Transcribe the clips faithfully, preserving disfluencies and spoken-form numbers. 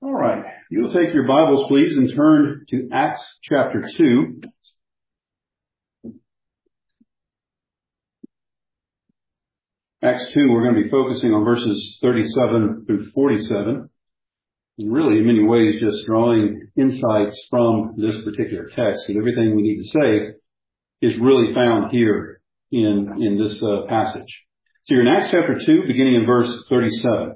All right. You'll take your Bibles, please, and turn to Acts chapter two. Acts two, we're going to be focusing on verses thirty-seven through forty-seven. And really, in many ways, just drawing insights from this particular text. And everything we need to say is really found here in, in this uh, passage. So you're in Acts chapter two, beginning in verse thirty-seven.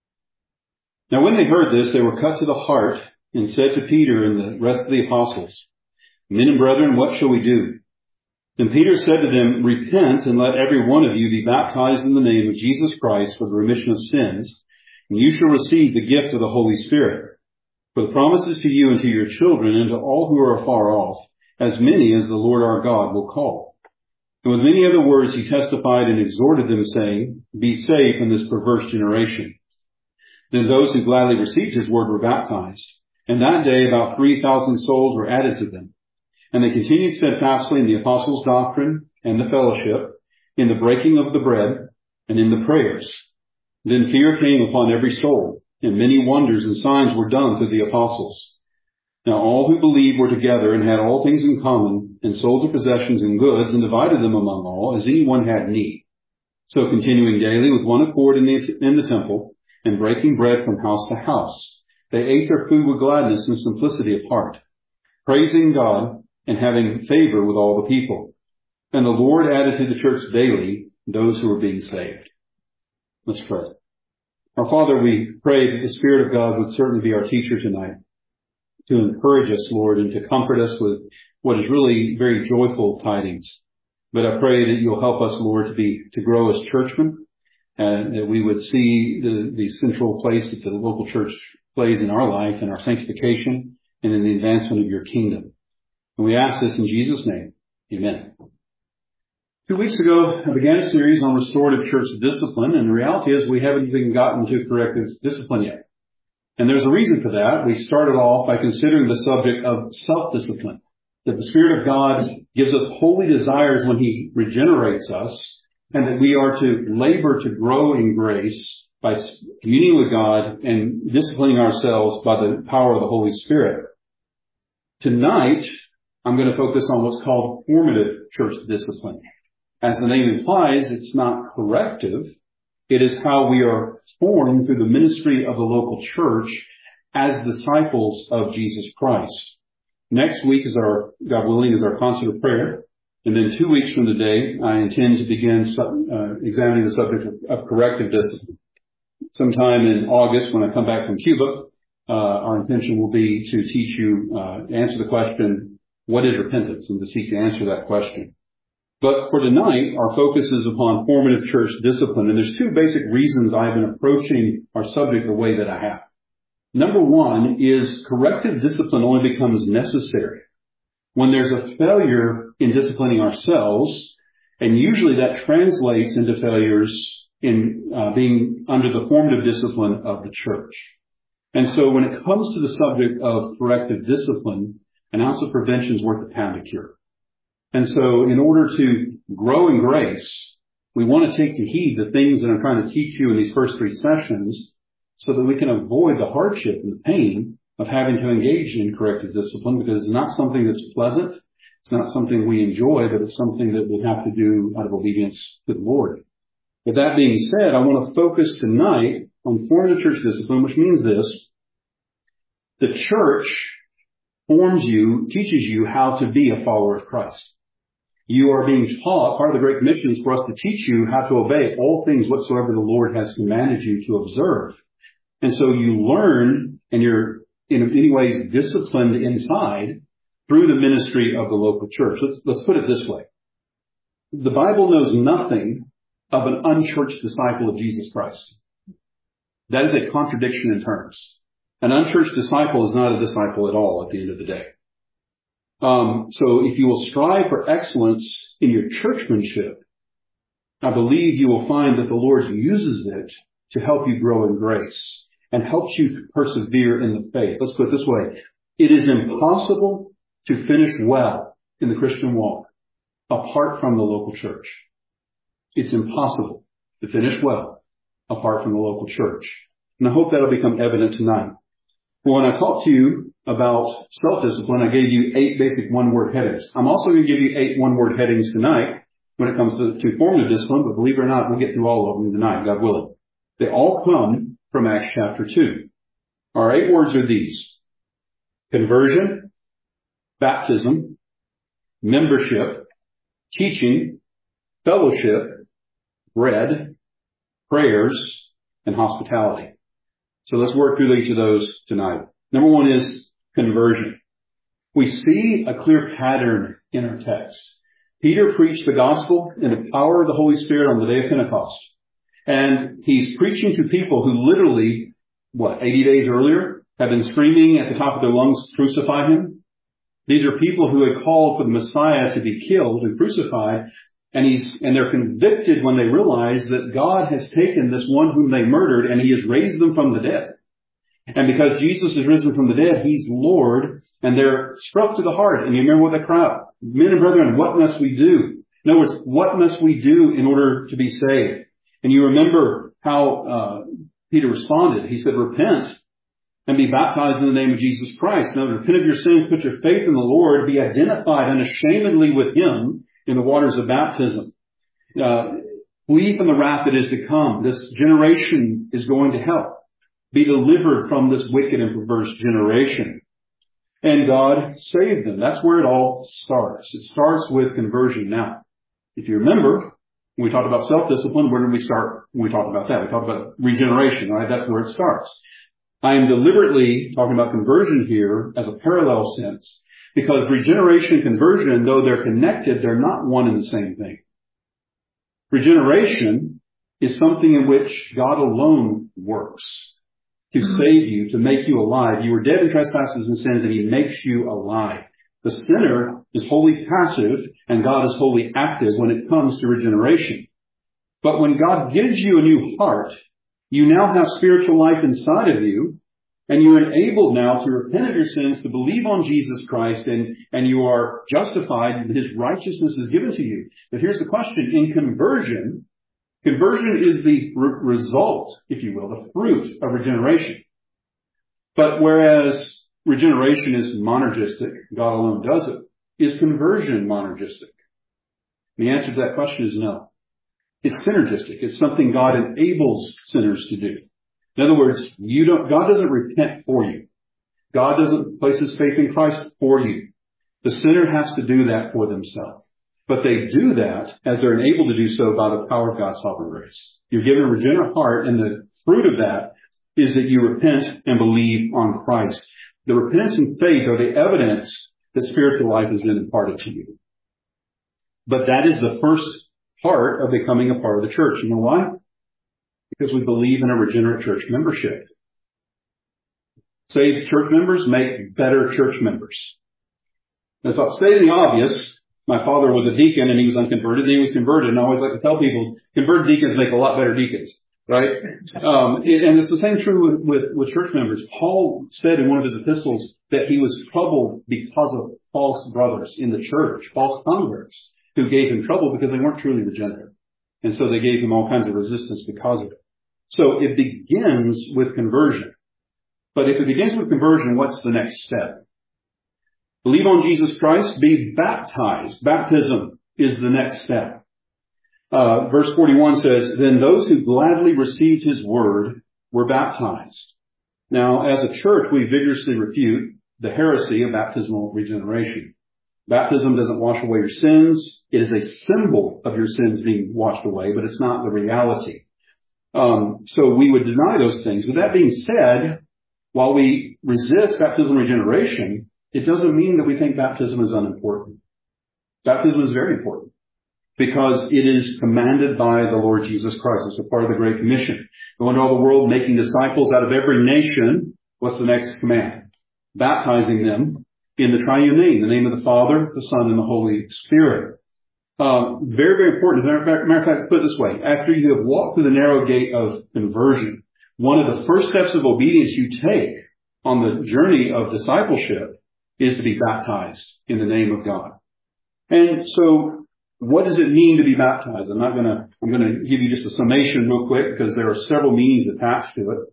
Now when they heard this, they were cut to the heart and said to Peter and the rest of the apostles, "Men and brethren, what shall we do?" Then Peter said to them, "Repent and let every one of you be baptized in the name of Jesus Christ for the remission of sins, and you shall receive the gift of the Holy Spirit. For the promise is to you and to your children and to all who are afar off, as many as the Lord our God will call." And with many other words he testified and exhorted them, saying, "Be safe in this perverse generation." Then those who gladly received his word were baptized. And that day about three thousand souls were added to them. And they continued steadfastly in the apostles' doctrine and the fellowship, in the breaking of the bread, and in the prayers. Then fear came upon every soul, and many wonders and signs were done through the apostles. Now all who believed were together and had all things in common, and sold their possessions and goods, and divided them among all, as any one had need. So continuing daily with one accord in the, in the temple, and breaking bread from house to house, they ate their food with gladness and simplicity of heart, praising God and having favor with all the people. And the Lord added to the church daily those who were being saved. Let's pray. Our Father, we pray that the Spirit of God would certainly be our teacher tonight, to encourage us, Lord, and to comfort us with what is really very joyful tidings. But I pray that you'll help us, Lord, to be to grow as churchmen, and that we would see the, the central place that the local church plays in our life and our sanctification and in the advancement of your kingdom. And we ask this in Jesus' name. Amen. Two weeks ago, I began a series on restorative church discipline, and the reality is we haven't even gotten to corrective discipline yet. And there's a reason for that. We started off by considering the subject of self-discipline, that the Spirit of God gives us holy desires when he regenerates us, and that we are to labor to grow in grace by communing with God and disciplining ourselves by the power of the Holy Spirit. Tonight, I'm going to focus on what's called formative church discipline. As the name implies, it's not corrective. It is how we are formed through the ministry of the local church as disciples of Jesus Christ. Next week is our, God willing, is our concert of prayer. And then two weeks from today, I intend to begin uh, examining the subject of, of corrective discipline. Sometime in August, when I come back from Cuba, uh, our intention will be to teach you, uh, answer the question, what is repentance? And to seek to answer that question. But for tonight, our focus is upon formative church discipline. And there's two basic reasons I've been approaching our subject the way that I have. Number one is corrective discipline only becomes necessary when there's a failure in disciplining ourselves, and usually that translates into failures in uh, being under the formative discipline of the church. And so when it comes to the subject of corrective discipline, an ounce of prevention is worth a pound of cure. And so in order to grow in grace, we want to take to heed the things that I'm trying to teach you in these first three sessions so that we can avoid the hardship and the pain of having to engage in corrective discipline, because it's not something that's pleasant. It's not something we enjoy, but it's something that we have to do out of obedience to the Lord. With that being said, I want to focus tonight on formative church discipline, which means this. The church forms you, teaches you how to be a follower of Christ. You are being taught, part of the Great Commission is for us to teach you how to obey all things whatsoever the Lord has commanded you to observe. And so you learn, and you're in many ways disciplined inside through the ministry of the local church. Let's, let's put it this way. The Bible knows nothing of an unchurched disciple of Jesus Christ. That is a contradiction in terms. An unchurched disciple is not a disciple at all at the end of the day. Um, so if you will strive for excellence in your churchmanship, I believe you will find that the Lord uses it to help you grow in grace and helps you persevere in the faith. Let's put it this way. It is impossible to finish well in the Christian walk apart from the local church. It's impossible to finish well apart from the local church. And I hope that'll become evident tonight. Well, when I talked to you about self-discipline, I gave you eight basic one-word headings. I'm also going to give you eight one-word headings tonight when it comes to, to formative discipline, but believe it or not, we'll get through all of them tonight, God willing. They all come from Acts chapter two. Our eight words are these: conversion, baptism, membership, teaching, fellowship, bread, prayers, and hospitality. So let's work through each of those tonight. Number one is conversion. We see a clear pattern in our text. Peter preached the gospel in the power of the Holy Spirit on the day of Pentecost. And he's preaching to people who literally, what, eighty days earlier, have been screaming at the top of their lungs, crucify him. These are people who had called for the Messiah to be killed and crucified. And he's, and they're convicted when they realize that God has taken this one whom they murdered and he has raised them from the dead. And because Jesus is risen from the dead, he's Lord, and they're struck to the heart. And you remember what they cry out, men and brethren, what must we do? In other words, what must we do in order to be saved? And you remember how uh, Peter responded. He said, repent and be baptized in the name of Jesus Christ. Now, repent of your sins, put your faith in the Lord, be identified unashamedly with him in the waters of baptism. Uh, flee from the wrath that is to come. This generation is going to hell. Be delivered from this wicked and perverse generation. And God saved them. That's where it all starts. It starts with conversion. Now, if you remember, when we talked about self-discipline, where did we start when we talked about that? We talked about regeneration, right? That's where it starts. I am deliberately talking about conversion here as a parallel sense, because regeneration and conversion, though they're connected, they're not one and the same thing. Regeneration is something in which God alone works to save you, to make you alive. You were dead in trespasses and sins, and he makes you alive. The sinner is wholly passive, and God is wholly active when it comes to regeneration. But when God gives you a new heart, you now have spiritual life inside of you, and you're enabled now to repent of your sins, to believe on Jesus Christ, and, and you are justified, and his righteousness is given to you. But here's the question. In conversion, conversion is the re- result, if you will, the fruit of regeneration. But whereas regeneration is monergistic, God alone does it, is conversion monergistic? The answer to that question is no. It's synergistic. It's something God enables sinners to do. In other words, you don't, God doesn't repent for you. God doesn't place his faith in Christ for you. The sinner has to do that for themselves. But they do that as they're enabled to do so by the power of God's sovereign grace. You're given a regenerate heart, and the fruit of that is that you repent and believe on Christ. The repentance and faith are the evidence that spiritual life has been imparted to you. But that is the first part of becoming a part of the church. You know why? Because we believe in a regenerate church membership. Saved church members make better church members. As I stated the obvious, my father was a deacon and he was unconverted, and he was converted. And I always like to tell people, converted deacons make a lot better deacons, right? Um, and it's the same true with, with, with church members. Paul said in one of his epistles that he was troubled because of false brothers in the church, false converts, who gave him trouble because they weren't truly regenerate. And so they gave him all kinds of resistance because of it. So it begins with conversion. But if it begins with conversion, what's the next step? Believe on Jesus Christ, be baptized. Baptism is the next step. Uh, verse forty-one says, then those who gladly received his word were baptized. Now, as a church, we vigorously refute the heresy of baptismal regeneration. Baptism doesn't wash away your sins. It is a symbol of your sins being washed away, but it's not the reality. Um, so we would deny those things. With that being said, while we resist baptismal regeneration, it doesn't mean that we think baptism is unimportant. Baptism is very important because it is commanded by the Lord Jesus Christ. It's a part of the Great Commission. Go into all the world, making disciples out of every nation. What's the next command? Baptizing them in the triune name, the name of the Father, the Son, and the Holy Spirit. Um, very, very important. As a matter of fact, matter of fact, let's put it this way. After you have walked through the narrow gate of conversion, one of the first steps of obedience you take on the journey of discipleship is to be baptized in the name of God. And so what does it mean to be baptized? I'm not going to, I'm going to give you just a summation real quick because there are several meanings attached to it.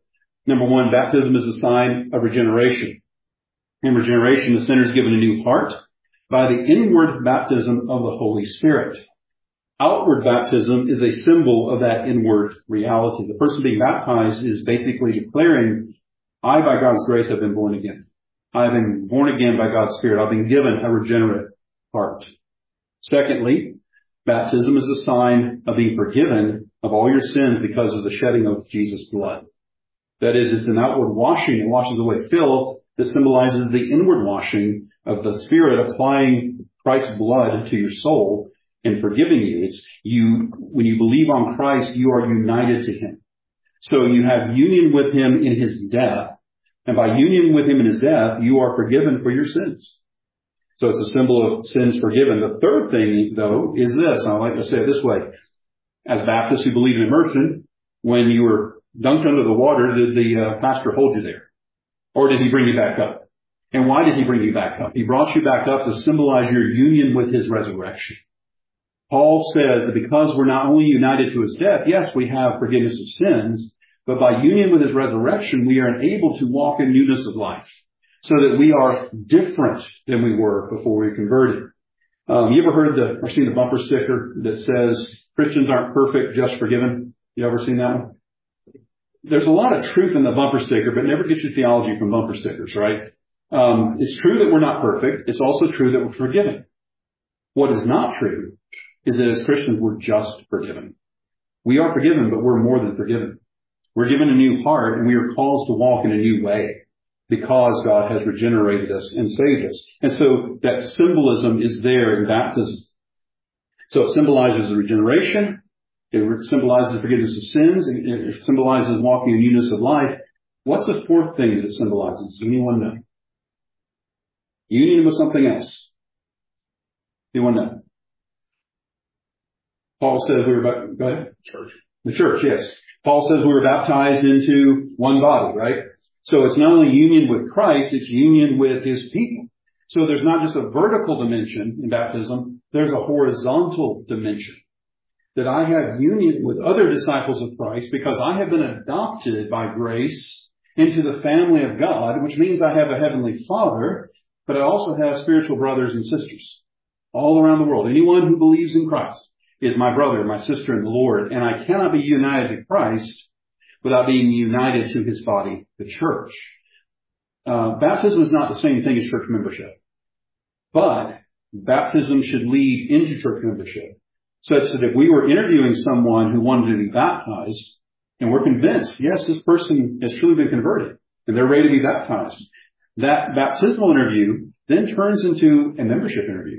Number one, baptism is a sign of regeneration. In regeneration, the sinner is given a new heart by the inward baptism of the Holy Spirit. Outward baptism is a symbol of that inward reality. The person being baptized is basically declaring, I, by God's grace, have been born again. I've been born again by God's Spirit. I've been given a regenerate heart. Secondly, baptism is a sign of being forgiven of all your sins because of the shedding of Jesus' blood. That is, it's an outward washing. It washes away filth that symbolizes the inward washing of the Spirit applying Christ's blood to your soul and forgiving you. It's you, when you believe on Christ, you are united to Him. So you have union with Him in His death. And by union with Him in His death, you are forgiven for your sins. So it's a symbol of sins forgiven. The third thing, though, is this. I like to say it this way. As Baptists who believe in immersion, when you were dunked under the water, did the uh, pastor hold you there? Or did he bring you back up? And why did he bring you back up? He brought you back up to symbolize your union with His resurrection. Paul says that because we're not only united to His death, yes, we have forgiveness of sins, but by union with His resurrection, we are able to walk in newness of life so that we are different than we were before we were converted. Um, you ever heard the, or seen the bumper sticker that says, Christians aren't perfect, just forgiven? You ever seen that one? There's a lot of truth in the bumper sticker, but never get your theology from bumper stickers, right? Um, it's true that we're not perfect. It's also true that we're forgiven. What is not true is that as Christians, we're just forgiven. We are forgiven, but we're more than forgiven. We're given a new heart, and we are called to walk in a new way because God has regenerated us and saved us. And so that symbolism is there in baptism. So it symbolizes the regeneration. It symbolizes forgiveness of sins. It symbolizes walking in newness of life. What's the fourth thing that it symbolizes? Does anyone know? Union with something else. Anyone know? Paul says we were about, go ahead. Church. The church, yes. Paul says we were baptized into one body, right? So it's not only union with Christ, it's union with His people. So there's not just a vertical dimension in baptism, there's a horizontal dimension. That I have union with other disciples of Christ because I have been adopted by grace into the family of God, which means I have a heavenly Father, but I also have spiritual brothers and sisters all around the world. Anyone who believes in Christ is my brother, my sister in the Lord, and I cannot be united to Christ without being united to His body, the church. Uh, baptism is not the same thing as church membership, but baptism should lead into church membership. Such that if we were interviewing someone who wanted to be baptized, and we're convinced, yes, this person has truly been converted, and they're ready to be baptized, that baptismal interview then turns into a membership interview.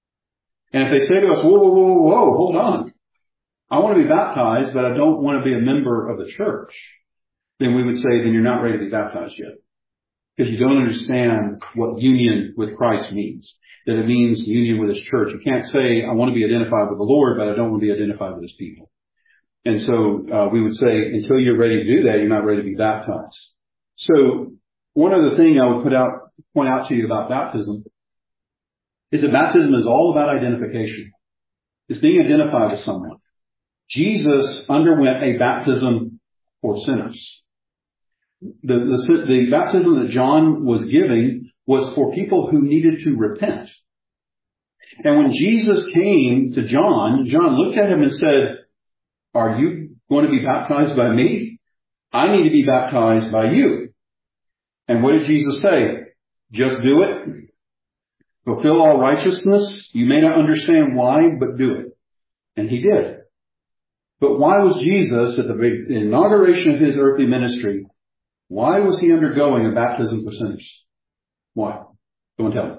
And if they say to us, whoa, whoa, whoa, whoa, hold on. I want to be baptized, but I don't want to be a member of the church. Then we would say, then you're not ready to be baptized yet. Because you don't understand what union with Christ means. That it means union with His church. You can't say, I want to be identified with the Lord, but I don't want to be identified with His people. And so uh, we would say, until you're ready to do that, you're not ready to be baptized. So one other thing I would put out, point out to you about baptism is that baptism is all about identification. It's being identified with someone. Jesus underwent a baptism for sinners. The, the, the baptism that John was giving was for people who needed to repent. And when Jesus came to John, John looked at him and said, are you going to be baptized by me? I need to be baptized by you. And what did Jesus say? Just do it. Fulfill all righteousness. You may not understand why, but do it. And He did. But why was Jesus, at the inauguration of His earthly ministry, why was He undergoing a baptism for sinners? Why? Someone tell me.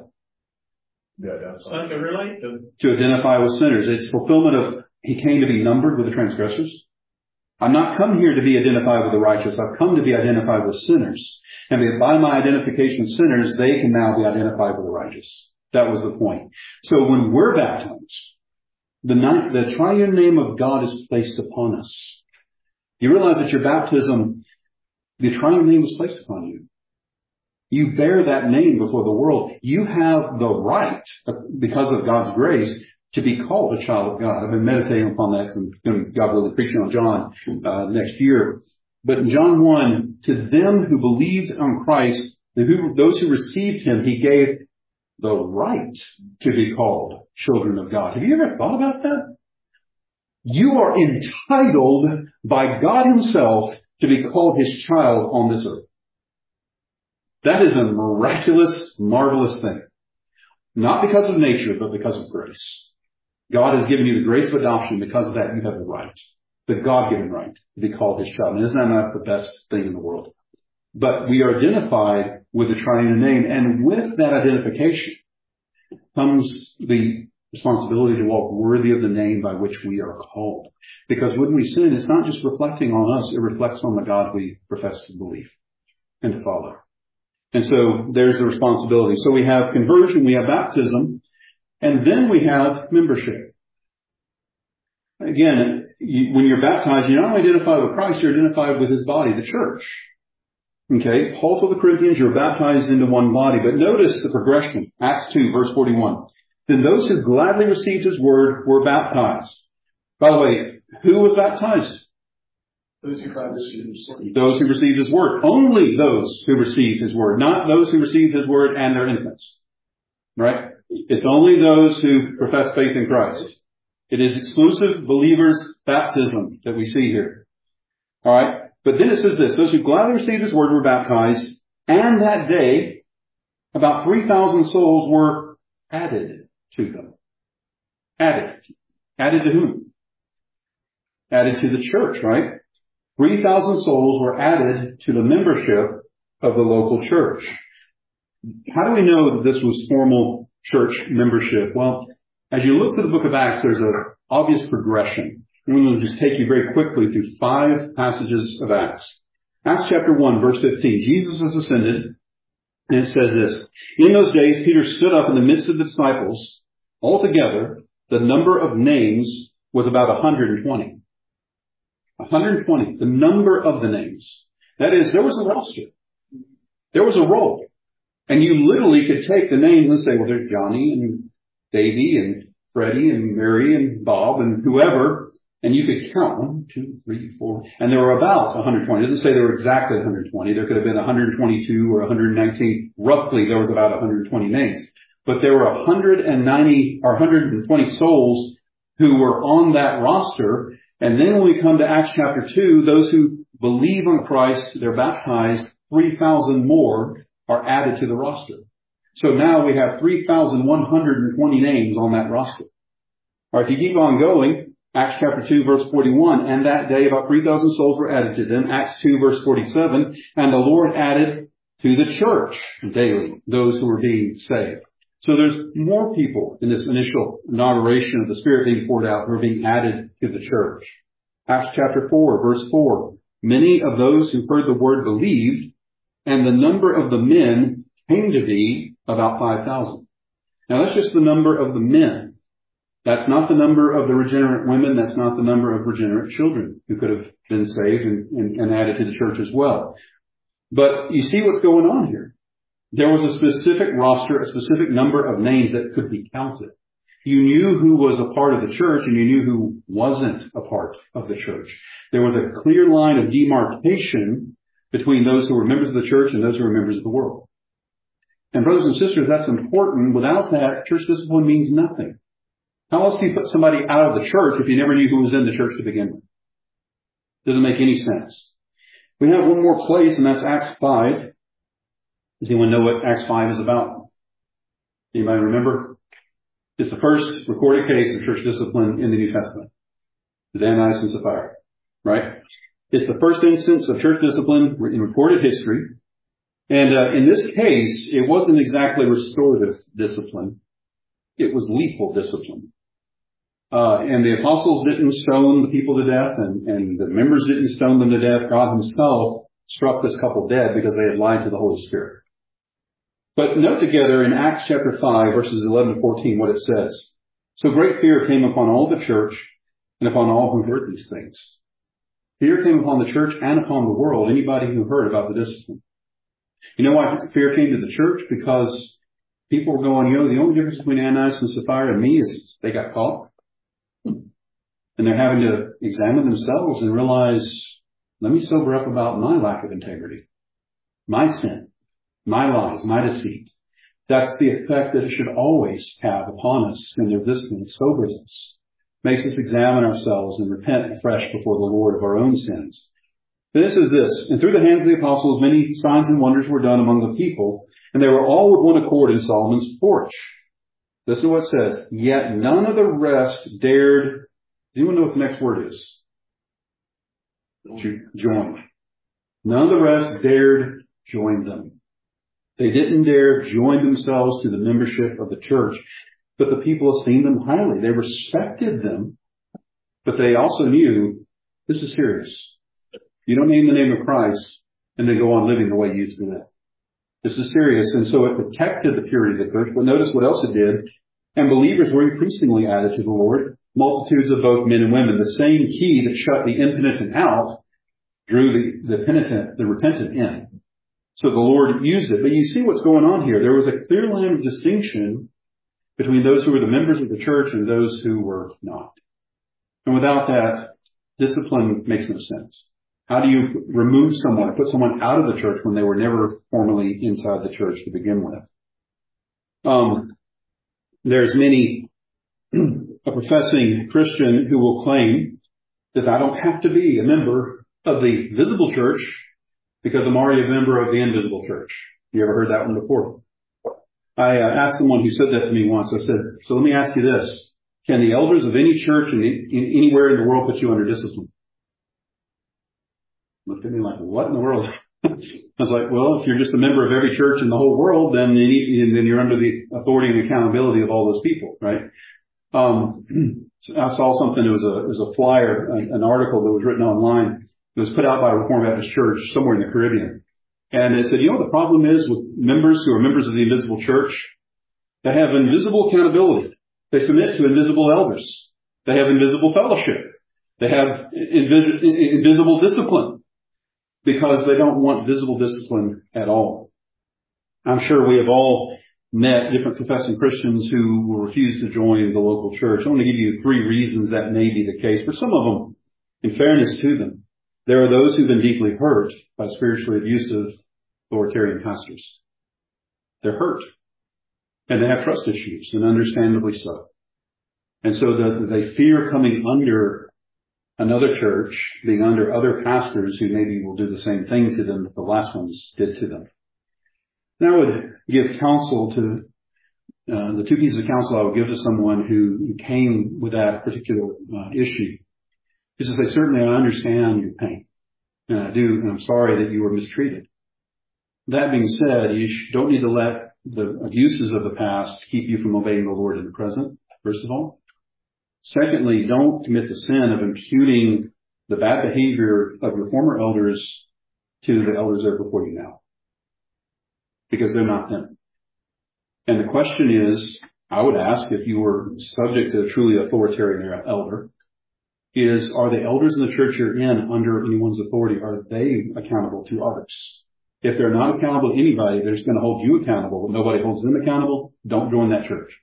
Yeah, something to relate to. To identify with sinners. It's fulfillment of, He came to be numbered with the transgressors. I'm not come here to be identified with the righteous. I've come to be identified with sinners. And by my identification with sinners, they can now be identified with the righteous. That was the point. So when we're baptized, the, the triune name of God is placed upon us. You realize that your baptism, the triune name was placed upon you. You bear that name before the world. You have the right, because of God's grace, to be called a child of God. I've been meditating upon that because I'm going to, God willing, preaching on John uh, next year. But in John one, to them who believed on Christ, who, those who received him, he gave the right to be called children of God. Have you ever thought about that? You are entitled by God himself to be called his child on this earth. That is a miraculous, marvelous thing. Not because of nature, but because of grace. God has given you the grace of adoption. Because of that, you have the right, the God-given right to be called his child. And isn't that not the best thing in the world? But we are identified with the triune name. And with that identification comes the responsibility to walk worthy of the name by which we are called. Because when we sin, it's not just reflecting on us, it reflects on the God we profess to believe and to follow. And so there's the responsibility. So we have conversion, we have baptism, and then we have membership. Again, you, when you're baptized, you're not only identified with Christ, you're identified with his body, the church. Okay, Paul told the Corinthians, you're baptized into one body. But notice the progression. Acts two, verse forty-one. Then those who gladly received his word were baptized. By the way, who was baptized? Those who received his word. Those who received his word. Only those who received his word. Not those who received his word and their infants. Right? It's only those who profess faith in Christ. It is exclusive believers' baptism that we see here. Alright? But then it says this, those who gladly received his word were baptized, and that day about three thousand souls were added to them. Added. Added to whom? Added to the church, right? three thousand souls were added to the membership of the local church. How do we know that this was formal church membership? Well, as you look through the book of Acts, there's an obvious progression. I'm going to just take you very quickly through five passages of Acts. Acts chapter one, verse fifteen. Jesus has ascended, and it says this. In those days, Peter stood up in the midst of the disciples. Altogether, the number of names was about one hundred twenty. one hundred twenty. The number of the names. That is, there was a roster. There was a roll. And you literally could take the names and say, well, there's Johnny and Davy and Freddie and Mary and Bob and whoever. And you could count one, two, three, four. And there were about one hundred twenty. It doesn't say there were exactly one hundred twenty. There could have been one hundred twenty-two or one hundred nineteen. Roughly, there was about one hundred twenty names. But there were one hundred ninety or one hundred twenty souls who were on that roster. And then when we come to Acts chapter two, those who believe on Christ, they're baptized, three thousand more are added to the roster. So now we have three thousand one hundred twenty names on that roster. All right, if you keep on going, Acts chapter two, verse forty-one, and that day about three thousand souls were added to them. Acts two, verse forty-seven, and the Lord added to the church daily those who were being saved. So there's more people in this initial inauguration of the Spirit being poured out who are being added to the church. Acts chapter four, verse four, many of those who heard the word believed, and the number of the men came to be about five thousand. Now that's just the number of the men. That's not the number of the regenerate women. That's not the number of regenerate children who could have been saved and, and, and added to the church as well. But you see what's going on here. There was a specific roster, a specific number of names that could be counted. You knew who was a part of the church and you knew who wasn't a part of the church. There was a clear line of demarcation between those who were members of the church and those who were members of the world. And brothers and sisters, that's important. Without that, church discipline means nothing. How else do you put somebody out of the church if you never knew who was in the church to begin with? Doesn't make any sense. We have one more place, and that's Acts five. Does anyone know what Acts five is about? Anybody remember? It's the first recorded case of church discipline in the New Testament. It's Ananias and Sapphira, right? It's the first instance of church discipline in recorded history. And uh, in this case, it wasn't exactly restorative discipline. It was lethal discipline. Uh, and the apostles didn't stone the people to death, and, and the members didn't stone them to death. God himself struck this couple dead because they had lied to the Holy Spirit. But note together in Acts chapter five, verses eleven to fourteen, what it says. So great fear came upon all the church and upon all who heard these things. Fear came upon the church and upon the world, anybody who heard about the discipline. You know why fear came to the church? Because people were going, you know, the only difference between Ananias and Sapphira and me is they got caught. And they're having to examine themselves and realize Let me sober up about my lack of integrity, my sin, my lies, my deceit. That's the effect that it should always have upon us in their discipline. It sobers us, makes us examine ourselves and repent afresh before the Lord of our own sins. This is this. And through the hands of the apostles, many signs and wonders were done among the people, and they were all with one accord in Solomon's porch. This is what it says. Yet none of the rest dared. Do you want to know what the next word is? Join. None of the rest dared join them. They didn't dare join themselves to the membership of the church, but the people esteemed them highly. They respected them, but they also knew this is serious. You don't name the name of Christ and then go on living the way you used to live. This is serious. And so it protected the purity of the church. But notice what else it did. And believers were increasingly added to the Lord. Multitudes of both men and women. The same key that shut the impenitent out drew the, the penitent, the repentant in. So the Lord used it. But you see what's going on here. There was a clear line of distinction between those who were the members of the church and those who were not. And without that, discipline makes no sense. How do you remove someone, put someone out of the church when they were never formally inside the church to begin with? Um, there's many, a professing Christian who will claim that I don't have to be a member of the visible church because I'm already a member of the invisible church. You ever heard that one before? I uh, asked someone who said that to me once. I said, so let me ask you this. Can the elders of any church in, in anywhere in the world put you under discipline? Looked at me like, what in the world? I was like, well, if you're just a member of every church in the whole world, then you, then you're under the authority and accountability of all those people, right? Um, I saw something. It was a, it was a flyer, an, an article that was written online. It was put out by a Reformed Baptist church somewhere in the Caribbean. And it said, you know what the problem is with members who are members of the invisible church? They have invisible accountability. They submit to invisible elders. They have invisible fellowship. They have invis- invisible discipline. Because they don't want visible discipline at all. I'm sure we have all met different professing Christians who will refuse to join the local church. I want to give you three reasons that may be the case. For some of them, in fairness to them, there are those who've been deeply hurt by spiritually abusive authoritarian pastors. They're hurt. And they have trust issues, and understandably so. And so the, they fear coming under another church, being under other pastors who maybe will do the same thing to them that the last ones did to them. And I would give counsel to, uh, the two pieces of counsel I would give to someone who came with that particular uh, issue is to say, certainly I understand your pain. And I do, and I'm sorry that you were mistreated. That being said, you don't need to let the abuses of the past keep you from obeying the Lord in the present, first of all. Secondly, don't commit the sin of imputing the bad behavior of your former elders to the elders that are before you now. Because they're not them. And the question is, I would ask if you were subject to a truly authoritarian elder, is are the elders in the church you're in under anyone's authority, are they accountable to others? If they're not accountable to anybody, they're just going to hold you accountable, but nobody holds them accountable, don't join that church.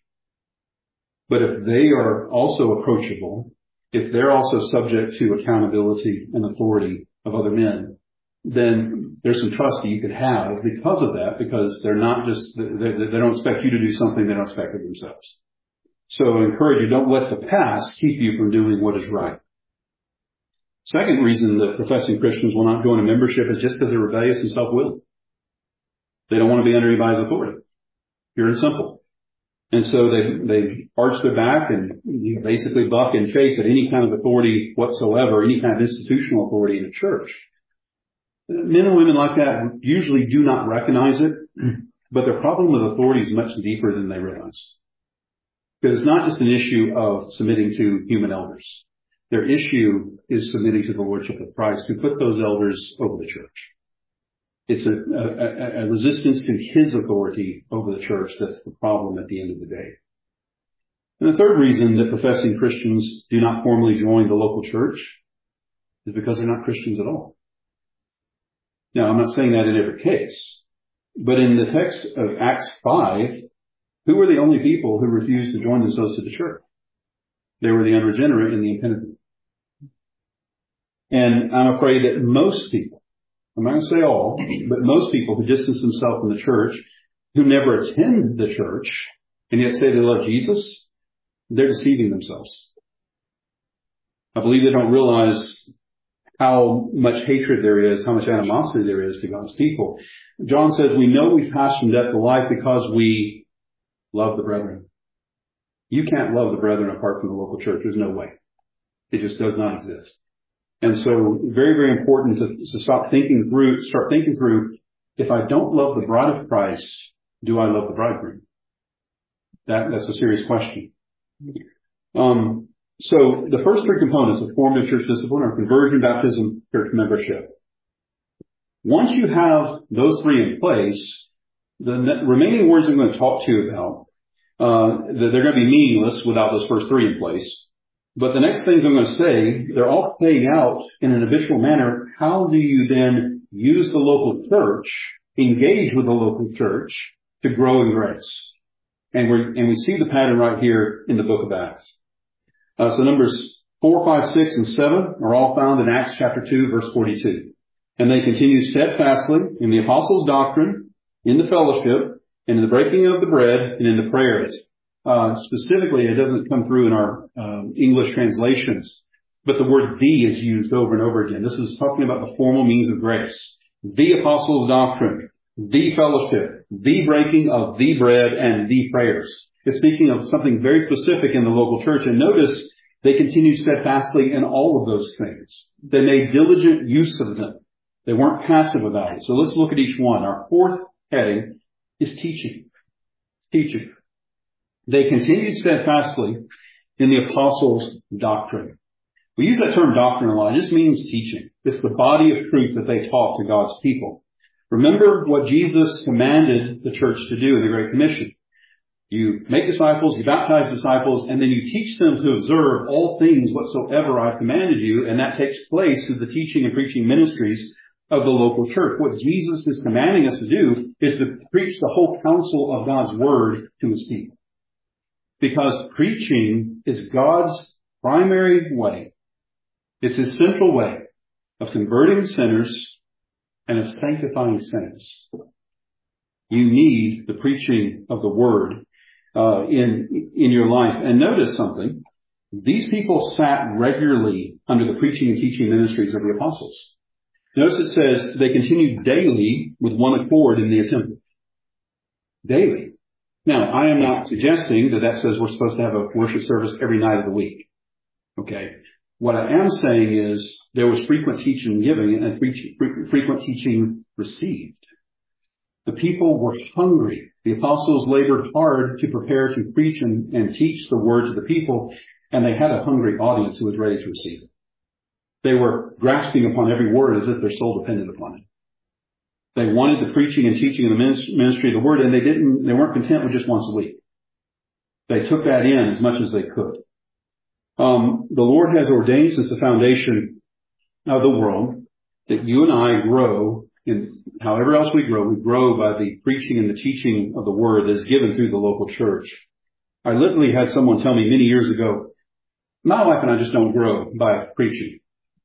But if they are also approachable, if they're also subject to accountability and authority of other men, then there's some trust that you could have because of that, because they're not just, they, they don't expect you to do something they don't expect of themselves. So I encourage you, don't let the past keep you from doing what is right. Second reason that professing Christians will not join a membership is just because they're rebellious and self-willed. They don't want to be under anybody's authority. Pure and simple. And so they, they arch their back and you basically buck in faith at any kind of authority whatsoever, any kind of institutional authority in a church. Men and women like that usually do not recognize it, but their problem with authority is much deeper than they realize. Because it's not just an issue of submitting to human elders. Their issue is submitting to the lordship of Christ, who put those elders over the church. It's a, a, a resistance to his authority over the church that's the problem at the end of the day. And the third reason that professing Christians do not formally join the local church is because they're not Christians at all. Now, I'm not saying that in every case, but in the text of Acts five, who were the only people who refused to join themselves to the church? They were the unregenerate and the impenitent. And I'm afraid that most people, I'm not going to say all, but most people who distance themselves from the church, who never attend the church, and yet say they love Jesus, they're deceiving themselves. I believe they don't realize how much hatred there is, how much animosity there is to God's people. John says we know we've passed from death to life because we love the brethren. You can't love the brethren apart from the local church. There's no way. It just does not exist. And so very, very important to, to stop thinking through, start thinking through, if I don't love the bride of Christ, do I love the bridegroom? That, that's a serious question. Um, so the first three components of formative church discipline are conversion, baptism, church membership. Once you have those three in place, the remaining words I'm going to talk to you about, uh, they're going to be meaningless without those first three in place. But the next things I'm going to say, they're all playing out in an habitual manner. How do you then use the local church, engage with the local church to grow in grace? And we and we see the pattern right here in the book of Acts. Uh, so numbers four, five, six, and seven are all found in Acts chapter two, verse forty-two. And they continue steadfastly in the apostles' doctrine, in the fellowship, and in the breaking of the bread, and in the prayers. Uh, specifically, it doesn't come through in our um, English translations, but the word "the" is used over and over again. This is talking about the formal means of grace. The apostles' doctrine, the fellowship, the breaking of the bread, and the prayers. It's speaking of something very specific in the local church. And notice they continued steadfastly in all of those things. They made diligent use of them. They weren't passive about it. So let's look at each one. Our fourth heading is teaching. Teaching. They continued steadfastly in the apostles' doctrine. We use that term doctrine a lot. It just means teaching. It's the body of truth that they taught to God's people. Remember what Jesus commanded the church to do in the Great Commission. You make disciples, you baptize disciples, and then you teach them to observe all things whatsoever I've commanded you, and that takes place through the teaching and preaching ministries of the local church. What Jesus is commanding us to do is to preach the whole counsel of God's word to his people. Because preaching is God's primary way. It's his central way of converting sinners and of sanctifying saints. You need the preaching of the word uh, in in your life. And notice something. These people sat regularly under the preaching and teaching ministries of the apostles. Notice it says they continued daily with one accord in the temple. Daily. Now, I am not suggesting that that says we're supposed to have a worship service every night of the week. Okay. What I am saying is there was frequent teaching given and frequent teaching received. The people were hungry. The apostles labored hard to prepare to preach and, and teach the word to the people, and they had a hungry audience who was ready to receive it. They were grasping upon every word as if their soul depended upon it. They wanted the preaching and teaching of the ministry of the word, and they didn't, they weren't content with just once a week. They took that in as much as they could. Um, the Lord has ordained since the foundation of the world that you and I grow in however else we grow, we grow by the preaching and the teaching of the word that is given through the local church. I literally had someone tell me many years ago, my wife and I just don't grow by preaching.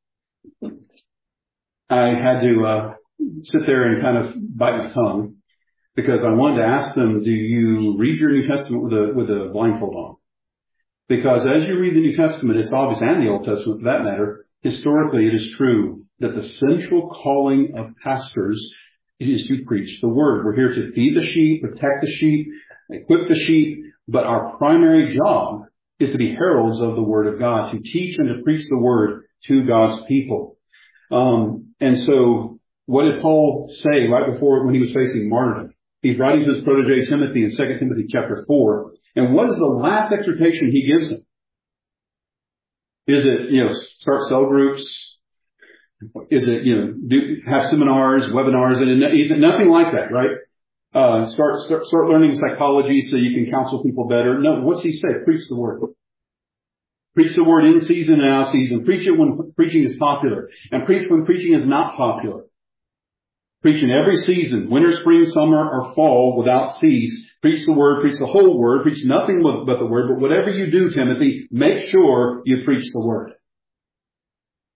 I had to, uh, sit there and kind of bite my tongue because I wanted to ask them, do you read your New Testament with a, with a blindfold on? Because as you read the New Testament, it's obvious, and the Old Testament for that matter, historically it is true that the central calling of pastors is to preach the word. We're here to feed the sheep, protect the sheep, equip the sheep, but our primary job is to be heralds of the word of God, to teach and to preach the word to God's people. Um, and so what did Paul say right before when he was facing martyrdom? He's writing to his protege Timothy in Second Timothy chapter four. And what is the last exhortation he gives him? Is it, you know, start cell groups? Is it, you know, do, have seminars, webinars, and nothing like that, right? Uh, start, start, start learning psychology so you can counsel people better. No, what's he say? Preach the word. Preach the word in season and out of season. Preach it when preaching is popular. And preach when preaching is not popular. Preach in every season, winter, spring, summer, or fall, without cease. Preach the word, preach the whole word, preach nothing but the word. But whatever you do, Timothy, make sure you preach the word.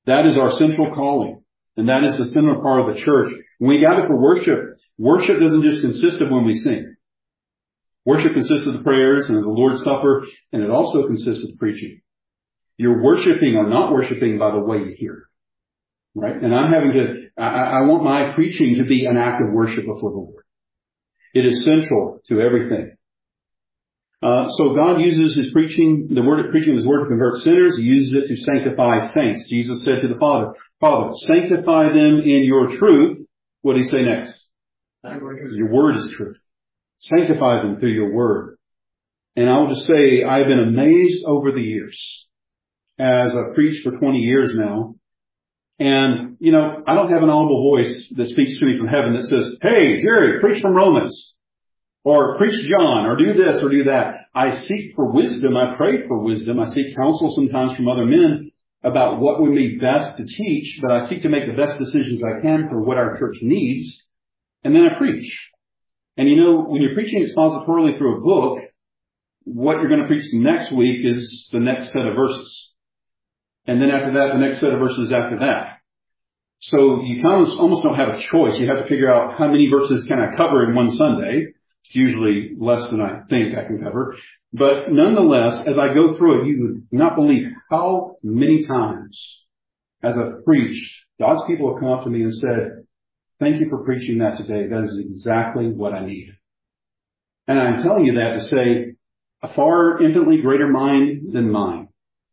That is our central calling. And that is the central part of the church. When we gather for worship, worship doesn't just consist of when we sing. Worship consists of the prayers and of the Lord's Supper, and it also consists of preaching. You're worshiping or not worshiping by the way you hear. Right? And I'm having to, I, I want my preaching to be an act of worship before the Lord. It is central to everything. Uh, so God uses His preaching, the word of preaching His word to convert sinners. He uses it to sanctify saints. Jesus said to the Father, Father, sanctify them in your truth. What did He say next? Your word is truth. Sanctify them through your word. And I will just say, I've been amazed over the years, as I've preached for twenty years now. And, you know, I don't have an audible voice that speaks to me from heaven that says, hey, Jerry, preach from Romans. Or preach John, or do this, or do that. I seek for wisdom. I pray for wisdom. I seek counsel sometimes from other men about what would be best to teach, but I seek to make the best decisions I can for what our church needs. And then I preach. And you know, when you're preaching expositorily through a book, what you're going to preach next week is the next set of verses. And then after that, the next set of verses after that. So you kind of almost don't have a choice. You have to figure out how many verses can I cover in one Sunday. It's usually less than I think I can cover. But nonetheless, as I go through it, you would not believe how many times as I've preached, God's people have come up to me and said, thank you for preaching that today. That is exactly what I need. And I'm telling you that to say a far infinitely greater mind than mine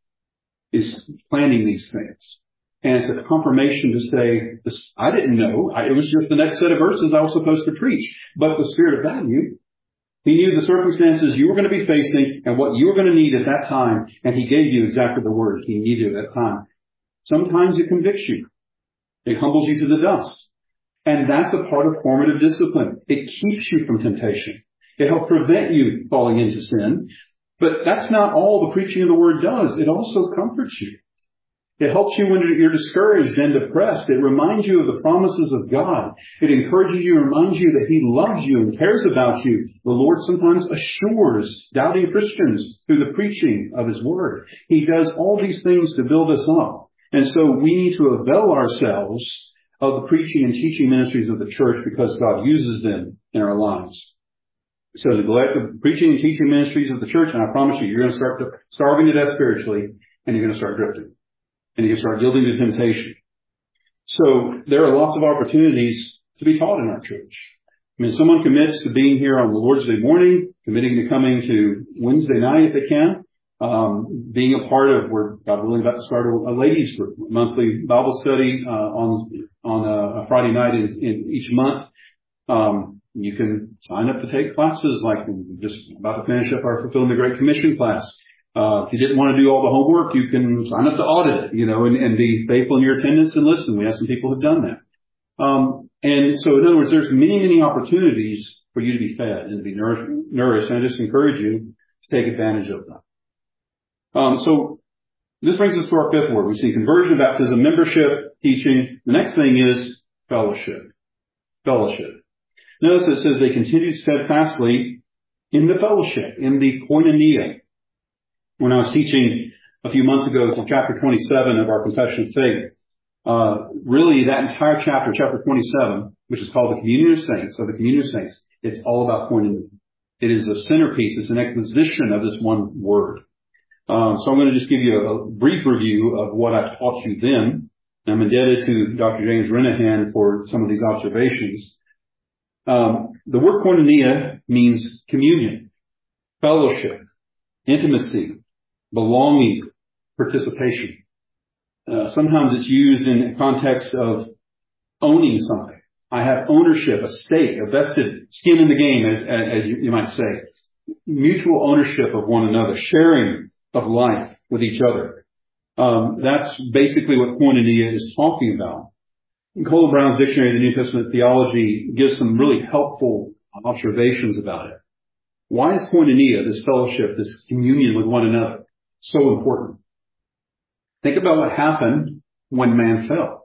is planning these things. And it's a confirmation to say, this, I didn't know. I, it was just the next set of verses I was supposed to preach. But the Spirit of God knew. He knew the circumstances you were going to be facing and what you were going to need at that time. And He gave you exactly the word He needed at that time. Sometimes it convicts you. It humbles you to the dust. And that's a part of formative discipline. It keeps you from temptation. It helps prevent you falling into sin. But that's not all the preaching of the word does. It also comforts you. It helps you when you're discouraged and depressed. It reminds you of the promises of God. It encourages you and reminds you that He loves you and cares about you. The Lord sometimes assures doubting Christians through the preaching of His word. He does all these things to build us up. And so we need to avail ourselves of the preaching and teaching ministries of the church because God uses them in our lives. So neglect the preaching and teaching ministries of the church, and I promise you, you're going to start starving to death spiritually, and you're going to start drifting. And you can start yielding to temptation. So there are lots of opportunities to be taught in our church. I mean, someone commits to being here on the Lord's Day morning, committing to coming to Wednesday night if they can, um, being a part of, we're, God willing, about to start a, a ladies group, a monthly Bible study uh, on on a, a Friday night in, in each month. Um, you can sign up to take classes like we're just about to finish up our Fulfilling the Great Commission class. Uh, if you didn't want to do all the homework, you can sign up to audit it, you know, and, and be faithful in your attendance and listen. We have some people who've done that. Um, and so in other words, there's many, many opportunities for you to be fed and to be nourished. nourished and I just encourage you to take advantage of them. Um, so this brings us to our fifth word. We see conversion, baptism, membership, teaching. The next thing is fellowship. Fellowship. Notice it says they continued steadfastly in the fellowship, in the koinonia. When I was teaching a few months ago from chapter twenty-seven of our Confession of Faith, uh, really that entire chapter, chapter twenty-seven, which is called the Communion of Saints, or the Communion of Saints, it's all about koinonia. It is a centerpiece. It's an exposition of this one word. Um, so I'm going to just give you a brief review of what I taught you then. I'm indebted to Doctor James Renahan for some of these observations. Um, the word koinonia means communion, fellowship, intimacy, belonging, participation. Uh, sometimes it's used in the context of owning something. I have ownership, a stake, a vested skin in the game, as, as you, you might say. Mutual ownership of one another, sharing of life with each other. Um, that's basically what koinonia is talking about. Colin Brown's Dictionary of the New Testament Theology gives some really helpful observations about it. Why is koinonia, this fellowship, this communion with one another, so important? Think about what happened when man fell.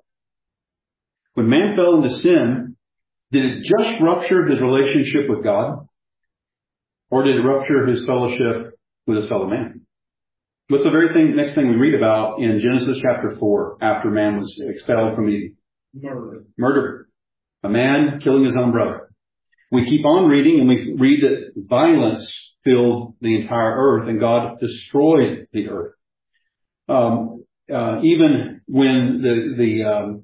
When man fell into sin, did it just rupture his relationship with God? Or did it rupture his fellowship with his fellow man? What's the very thing, next thing we read about in Genesis chapter four, after man was expelled from Eden? Murder. Murder. A man killing his own brother. We keep on reading and we read that violence filled the entire earth and God destroyed the earth. Um, uh, even when the, the, um,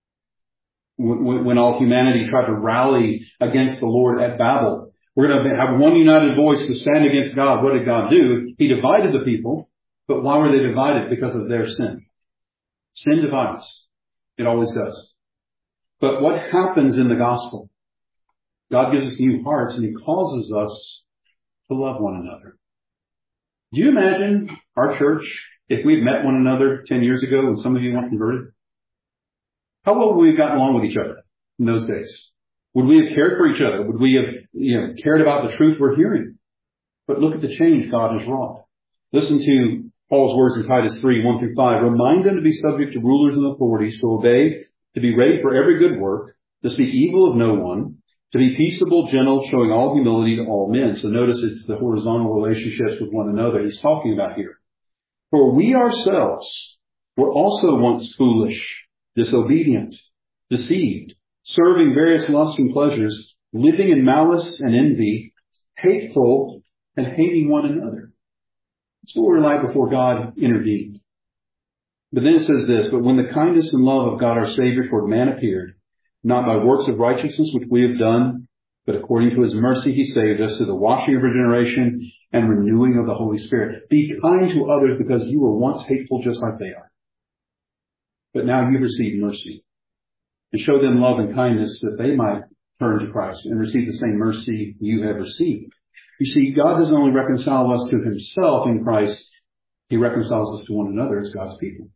when, when all humanity tried to rally against the Lord at Babel, we're going to have one united voice to stand against God. What did God do? He divided the people. But why were they divided? Because of their sin. Sin divides. It always does. But what happens in the gospel? God gives us new hearts and He causes us to love one another. Do you imagine our church if we had met one another ten years ago when some of you weren't converted? How well would we have gotten along with each other in those days? Would we have cared for each other? Would we have, you know, cared about the truth we're hearing? But look at the change God has wrought. Listen to Paul's words in Titus three, one through five. Remind them to be subject to rulers and authorities, to obey, to be ready for every good work, to speak evil of no one, to be peaceable, gentle, showing all humility to all men. So notice it's the horizontal relationships with one another he's talking about here. For we ourselves were also once foolish, disobedient, deceived, serving various lusts and pleasures, living in malice and envy, hateful and hating one another. That's what we were like before God intervened. But then it says this, but when the kindness and love of God our Savior toward man appeared, not by works of righteousness which we have done, but according to His mercy He saved us through the washing of regeneration and renewing of the Holy Spirit. Be kind to others because you were once hateful just like they are. But now you've received mercy. And show them love and kindness that they might turn to Christ and receive the same mercy you have received. You see, God doesn't only reconcile us to Himself in Christ, He reconciles us to one another as God's people.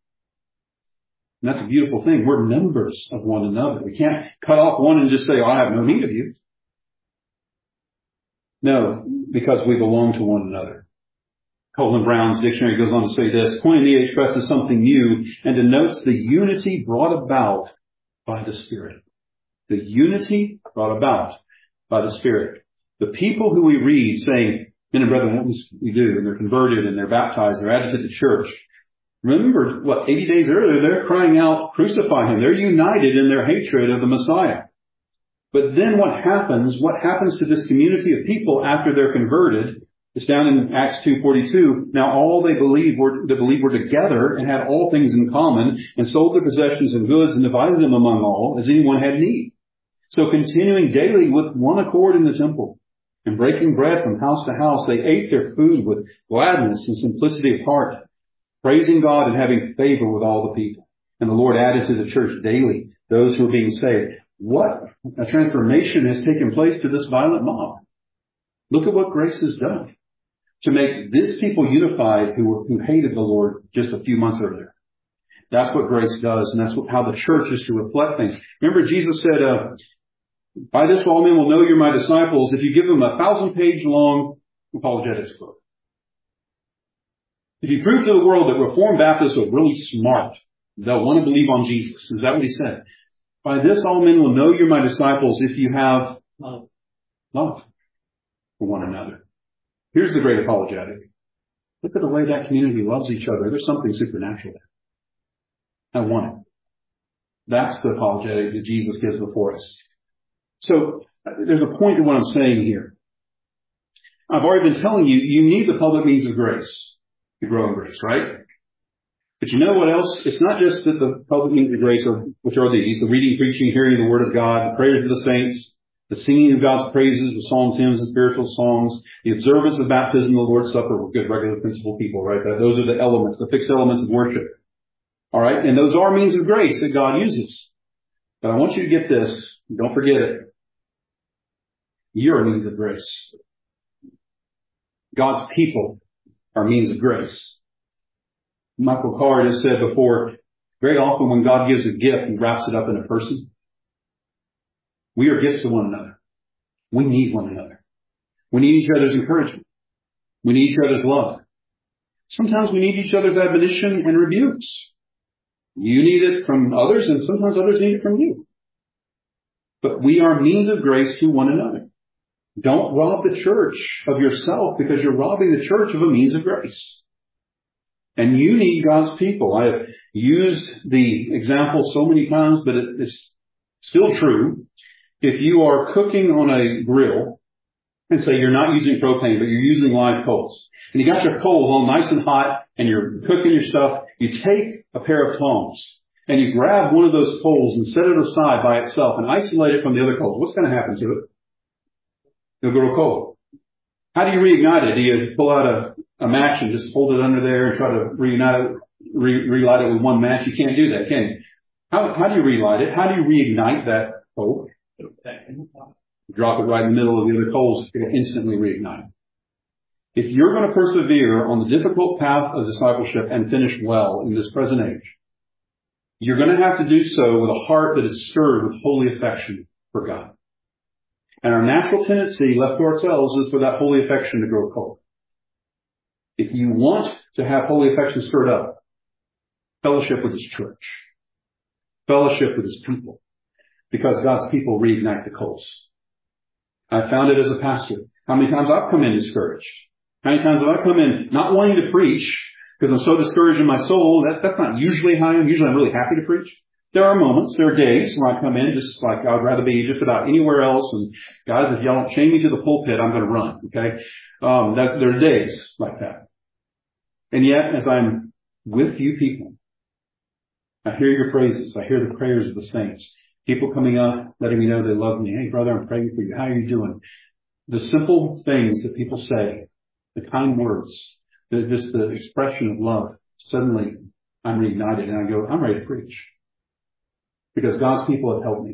And that's a beautiful thing. We're members of one another. We can't cut off one and just say, oh, I have no need of you. No, because we belong to one another. Colin Brown's dictionary goes on to say this, koinonia expresses something new and denotes the unity brought about by the Spirit. The unity brought about by the Spirit. The people who we read saying, men and brethren, what must we do? And they're converted and they're baptized, they're added to the church. Remember, what, eighty days earlier, they're crying out, crucify Him. They're united in their hatred of the Messiah. But then what happens, what happens to this community of people after they're converted? It's down in Acts two forty-two. Now all they believed were, they believed were together and had all things in common and sold their possessions and goods and divided them among all as anyone had need. So continuing daily with one accord in the temple and breaking bread from house to house, they ate their food with gladness and simplicity of heart, praising God and having favor with all the people. And the Lord added to the church daily those who were being saved. What a transformation has taken place to this violent mob. Look at what grace has done to make this people unified who, who hated the Lord just a few months earlier. That's what grace does, and that's what, how the church is to reflect things. Remember, Jesus said, uh, by this all men will know you're my disciples if you give them a thousand-page long apologetics book. If you prove to the world that Reformed Baptists are really smart, they'll want to believe on Jesus. Is that what he said? By this all men will know you're my disciples if you have love, love for one another. Here's the great apologetic. Look at the way that community loves each other. There's something supernatural there. I want it. That's the apologetic that Jesus gives before us. So there's a point to what I'm saying here. I've already been telling you, you need the public means of grace to grow in grace, right? But you know what else? It's not just that the public means of grace, are, which are these, the reading, preaching, hearing the word of God, the prayers of the saints, the singing of God's praises with psalms, hymns, and spiritual songs, the observance of baptism, the Lord's Supper with good, regular, principled people, right? Those are the elements, the fixed elements of worship. All right? And those are means of grace that God uses. But I want you to get this. Don't forget it. You're a means of grace. God's people are means of grace. Michael Card has said before, very often when God gives a gift, He wraps it up in a person. We are gifts to one another. We need one another. We need each other's encouragement. We need each other's love. Sometimes we need each other's admonition and rebukes. You need it from others, and sometimes others need it from you. But we are means of grace to one another. Don't rob the church of yourself because you're robbing the church of a means of grace. And you need God's people. I have used the example so many times, but it, it's still true. If you are cooking on a grill, and say you're not using propane, but you're using live coals, and you got your coals all nice and hot, and you're cooking your stuff, you take a pair of tongs, and you grab one of those coals and set it aside by itself and isolate it from the other coals. What's going to happen to it? It'll grow cold. How do you reignite it? Do you pull out a, a match and just hold it under there and try to reignite it, re, relight it with one match? You can't do that, can you? How, how do you relight it? How do you reignite that coal? Drop it right in the middle of the other coals, it'll instantly reignite. If you're going to persevere on the difficult path of discipleship and finish well in this present age, you're going to have to do so with a heart that is stirred with holy affection for God. And our natural tendency left to ourselves is for that holy affection to grow cold. If you want to have holy affection stirred up, fellowship with His church. Fellowship with His people. Because God's people reignite the coals. I found it as a pastor. How many times I've come in discouraged? How many times have I come in not wanting to preach because I'm so discouraged in my soul? That, that's not usually how I am. Usually I'm really happy to preach. There are moments, there are days when I come in just like I'd rather be just about anywhere else. And guys, if y'all don't chain me to the pulpit, I'm going to run. Okay. Um, that, there are days like that. And yet, as I'm with you people, I hear your praises. I hear the prayers of the saints. People coming up, letting me know they love me. Hey, brother, I'm praying for you. How are you doing? The simple things that people say, the kind words, the, just the expression of love, suddenly I'm reignited and I go, I'm ready to preach. Because God's people have helped me.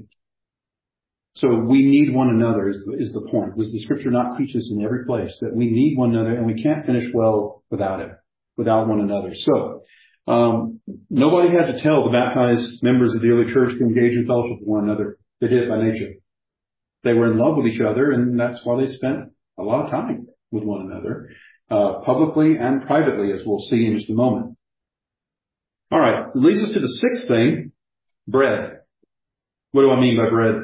So we need one another is the, is the point. Does the Scripture not teach us in every place that we need one another and we can't finish well without it, without one another? So, um, nobody had to tell the baptized members of the early church to engage in fellowship with one another. They did it by nature. They were in love with each other, and that's why they spent a lot of time with one another, uh, publicly and privately, as we'll see in just a moment. All right. It leads us to the sixth thing, bread. What do I mean by bread?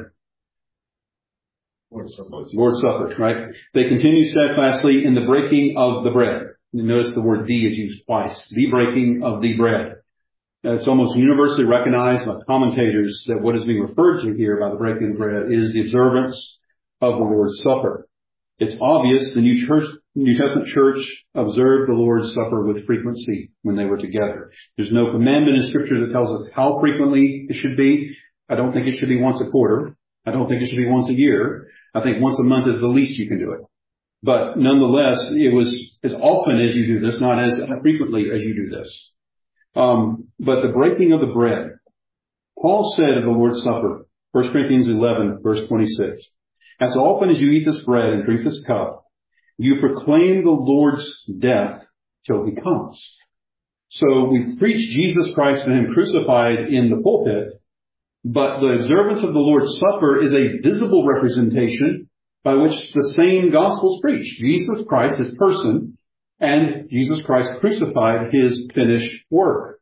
Lord's Supper. Lord's Supper, right? They continue steadfastly in the breaking of the bread. You notice the word "the" is used twice. The breaking of the bread. Uh, it's almost universally recognized by commentators that what is being referred to here by the breaking of the bread is the observance of the Lord's Supper. It's obvious the New Church, New Testament church observed the Lord's Supper with frequency when they were together. There's no commandment in Scripture that tells us how frequently it should be. I don't think it should be once a quarter. I don't think it should be once a year. I think once a month is the least you can do it. But nonetheless, it was as often as you do this, not as frequently as you do this. Um, but the breaking of the bread. Paul said of the Lord's Supper, First Corinthians eleven, verse twenty-six, as often as you eat this bread and drink this cup, you proclaim the Lord's death till He comes. So we preach Jesus Christ and Him crucified in the pulpit, but the observance of the Lord's Supper is a visible representation by which the same gospel is preached. Jesus Christ, His person, and Jesus Christ crucified, His finished work.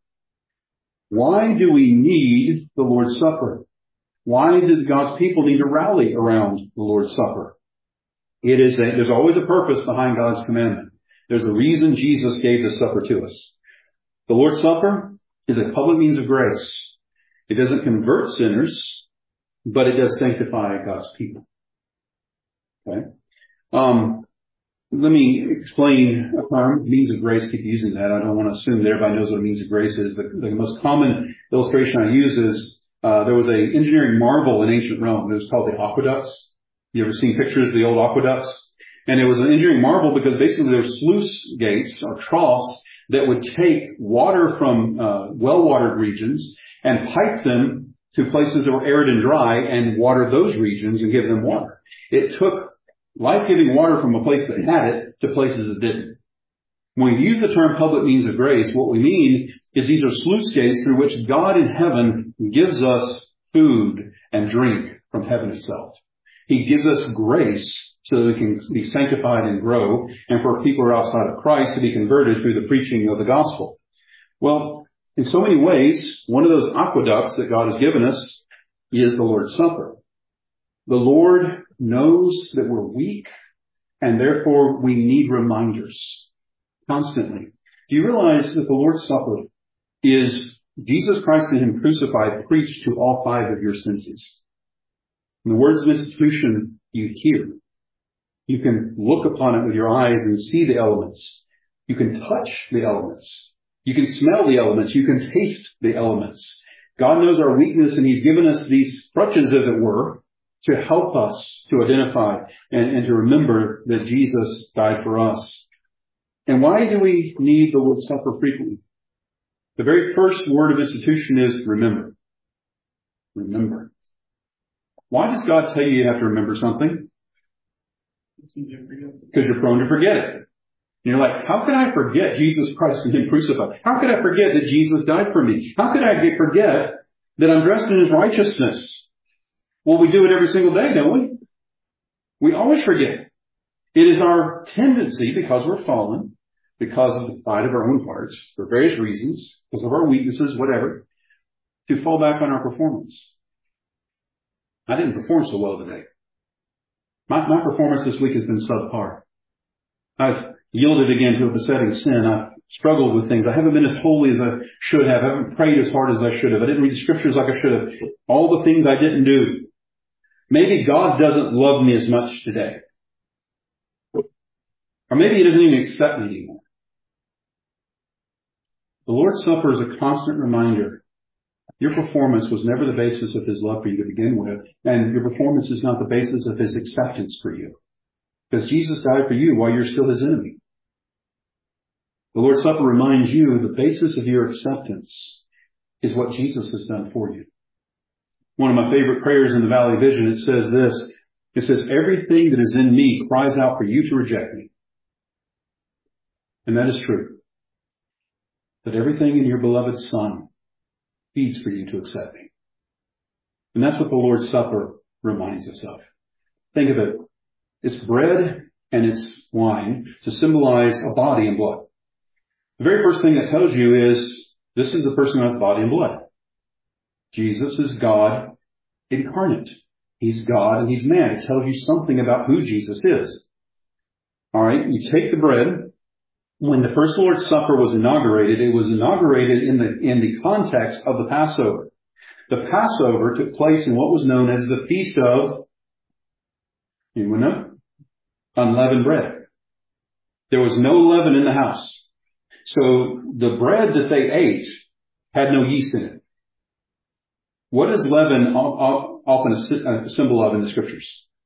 Why do we need the Lord's Supper? Why does God's people need to rally around the Lord's Supper? It is a, there's always a purpose behind God's commandment. There's a reason Jesus gave this supper to us. The Lord's Supper is a public means of grace. It doesn't convert sinners, but it does sanctify God's people. Okay. Um, let me explain a term, means of grace. Keep using that. I don't want to assume that everybody knows what a means of grace is. The, the most common illustration I use is uh, there was a engineering marvel in ancient Rome. It was called the aqueducts. You ever seen pictures of the old aqueducts? And it was an engineering marvel because basically there were sluice gates or troughs that would take water from uh, well-watered regions and pipe them to places that were arid and dry and water those regions and give them water. It took life-giving water from a place that had it to places that didn't. When we use the term public means of grace, what we mean is these are sluice gates through which God in heaven gives us food and drink from heaven itself. He gives us grace so that we can be sanctified and grow, and for people who are outside of Christ to be converted through the preaching of the gospel. Well, in so many ways, one of those aqueducts that God has given us is the Lord's Supper. The Lord knows that we're weak, and therefore we need reminders constantly. Do you realize that the Lord's Supper is Jesus Christ and Him crucified preached to all five of your senses? In the words of institution you hear. You can look upon it with your eyes and see the elements. You can touch the elements. You can smell the elements. You can taste the elements. God knows our weakness, and He's given us these crutches, as it were, to help us to identify and, and to remember that Jesus died for us. And why do we need the Lord's Supper frequently? The very first word of institution is remember. Remember. Why does God tell you you have to remember something? Because you're prone to forget it. And you're like, how could I forget Jesus Christ and Him crucified? How could I forget that Jesus died for me? How could I forget that I'm dressed in His righteousness? Well, we do it every single day, don't we? We always forget. It is our tendency, because we're fallen, because of the pride of our own hearts, for various reasons, because of our weaknesses, whatever, to fall back on our performance. I didn't perform so well today. My, my performance this week has been subpar. I've yielded again to a besetting sin. I've struggled with things. I haven't been as holy as I should have. I haven't prayed as hard as I should have. I didn't read the scriptures like I should have. All the things I didn't do. Maybe God doesn't love me as much today. Or maybe He doesn't even accept me anymore. The Lord's Supper is a constant reminder. Your performance was never the basis of His love for you to begin with. And your performance is not the basis of His acceptance for you. Because Jesus died for you while you're still His enemy. The Lord's Supper reminds you the basis of your acceptance is what Jesus has done for you. One of my favorite prayers in the Valley Vision, it says this. It says, everything that is in me cries out for you to reject me. And that is true. But everything in your beloved Son feeds for you to accept me. And that's what the Lord's Supper reminds us of. Think of it. It's bread and it's wine to symbolize a body and blood. The very first thing that tells you is this is the person who has body and blood. Jesus is God incarnate. He's God and He's man. It tells you something about who Jesus is. All right, you take the bread. When the first Lord's Supper was inaugurated, it was inaugurated in the in the context of the Passover. The Passover took place in what was known as the Feast of, anyone know? Unleavened bread. There was no leaven in the house. So the bread that they ate had no yeast in it. What is leaven often a symbol of in the Scriptures?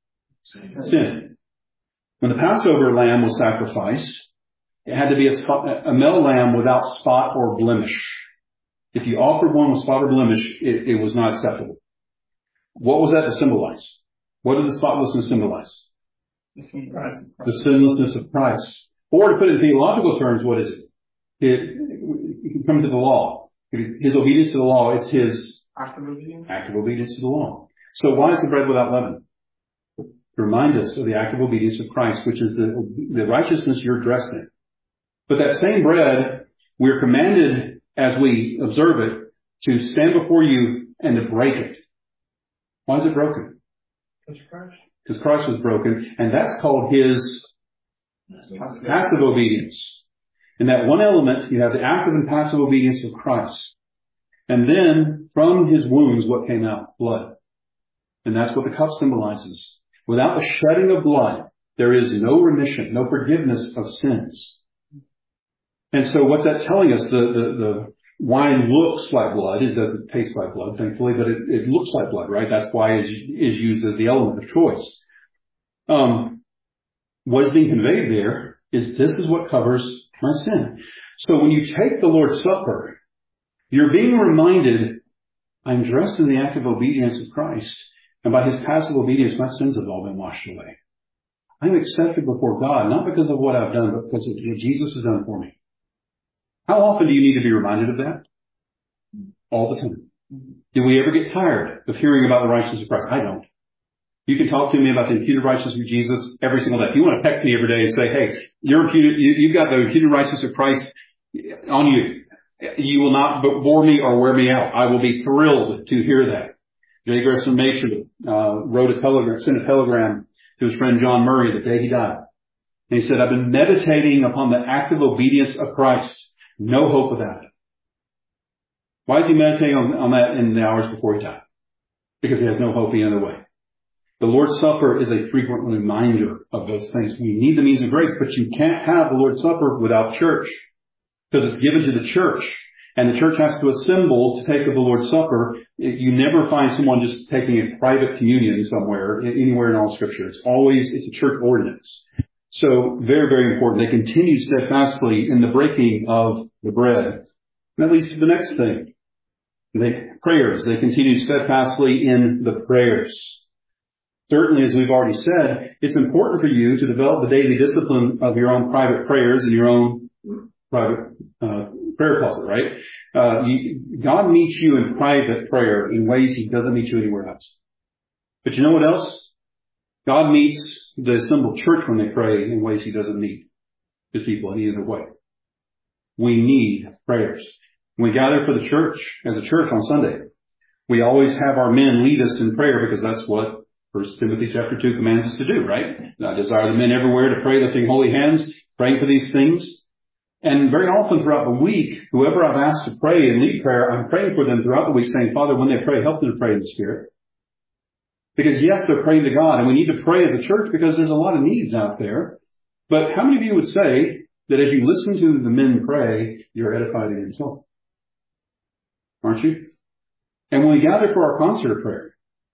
Sin. When the Passover lamb was sacrificed, it had to be a, spot, a male lamb without spot or blemish. If you offered one with spot or blemish, it, it was not acceptable. What was that to symbolize? What did the spotlessness symbolize? The sinlessness of Christ. Or to put it in theological terms, what is it? It, it can come to the law. His obedience to the law, it's His active obedience. active obedience to the law. So why is the bread without leaven? To remind us of the active obedience of Christ, which is the, the righteousness you're dressed in. But that same bread, we're commanded as we observe it to stand before you and to break it. Why is it broken? Because Christ was broken, and that's called His passive obedience. In that one element, you have the active and passive obedience of Christ. And then, from His wounds, what came out? Blood. And that's what the cup symbolizes. Without the shedding of blood, there is no remission, no forgiveness of sins. And so what's that telling us? The, the, the wine looks like blood. It doesn't taste like blood, thankfully, but it, it looks like blood, right? That's why it is, is used as the element of choice. Um, what is being conveyed there is this is what covers my sin. So when you take the Lord's Supper, you're being reminded, I'm dressed in the active obedience of Christ, and by His passive obedience, my sins have all been washed away. I'm accepted before God, not because of what I've done, but because of what Jesus has done for me. How often do you need to be reminded of that? All the time. Do we ever get tired of hearing about the righteousness of Christ? I don't. You can talk to me about the imputed righteousness of Jesus every single day. If you want to text me every day and say, hey, you're imputed, you, you've got the imputed righteousness of Christ on you. You will not bore me or wear me out. I will be thrilled to hear that. J. Gresham Machen uh, wrote a telegram, sent a telegram to his friend John Murray the day he died. And he said, I've been meditating upon the active obedience of Christ. No hope without it. Why is he meditating on, on that in the hours before he died? Because he has no hope any other way. The Lord's Supper is a frequent reminder of those things. We need the means of grace, but you can't have the Lord's Supper without church, because it's given to the church. And the church has to assemble to take of the Lord's Supper. You never find someone just taking a private communion somewhere, anywhere in all Scripture. It's always, it's a church ordinance. So very, very important. They continue steadfastly in the breaking of the bread. And that leads to the next thing. They, prayers. They continue steadfastly in the prayers. Certainly, as we've already said, it's important for you to develop the daily discipline of your own private prayers and your own private uh, prayer closet, right? Uh, you, God meets you in private prayer in ways He doesn't meet you anywhere else. But you know what else? God meets the assembled church when they pray in ways He doesn't meet His people in either way. We need prayers. When we gather for the church, as a church on Sunday, we always have our men lead us in prayer because that's what First Timothy chapter two commands us to do, right? I desire the men everywhere to pray, lifting holy hands, praying for these things. And very often throughout the week, whoever I've asked to pray and lead prayer, I'm praying for them throughout the week saying, Father, when they pray, help them to pray in the Spirit. Because yes, they're praying to God, and we need to pray as a church because there's a lot of needs out there. But how many of you would say that as you listen to the men pray, you're edified in your soul? Aren't you? And when we gather for our concert of prayer,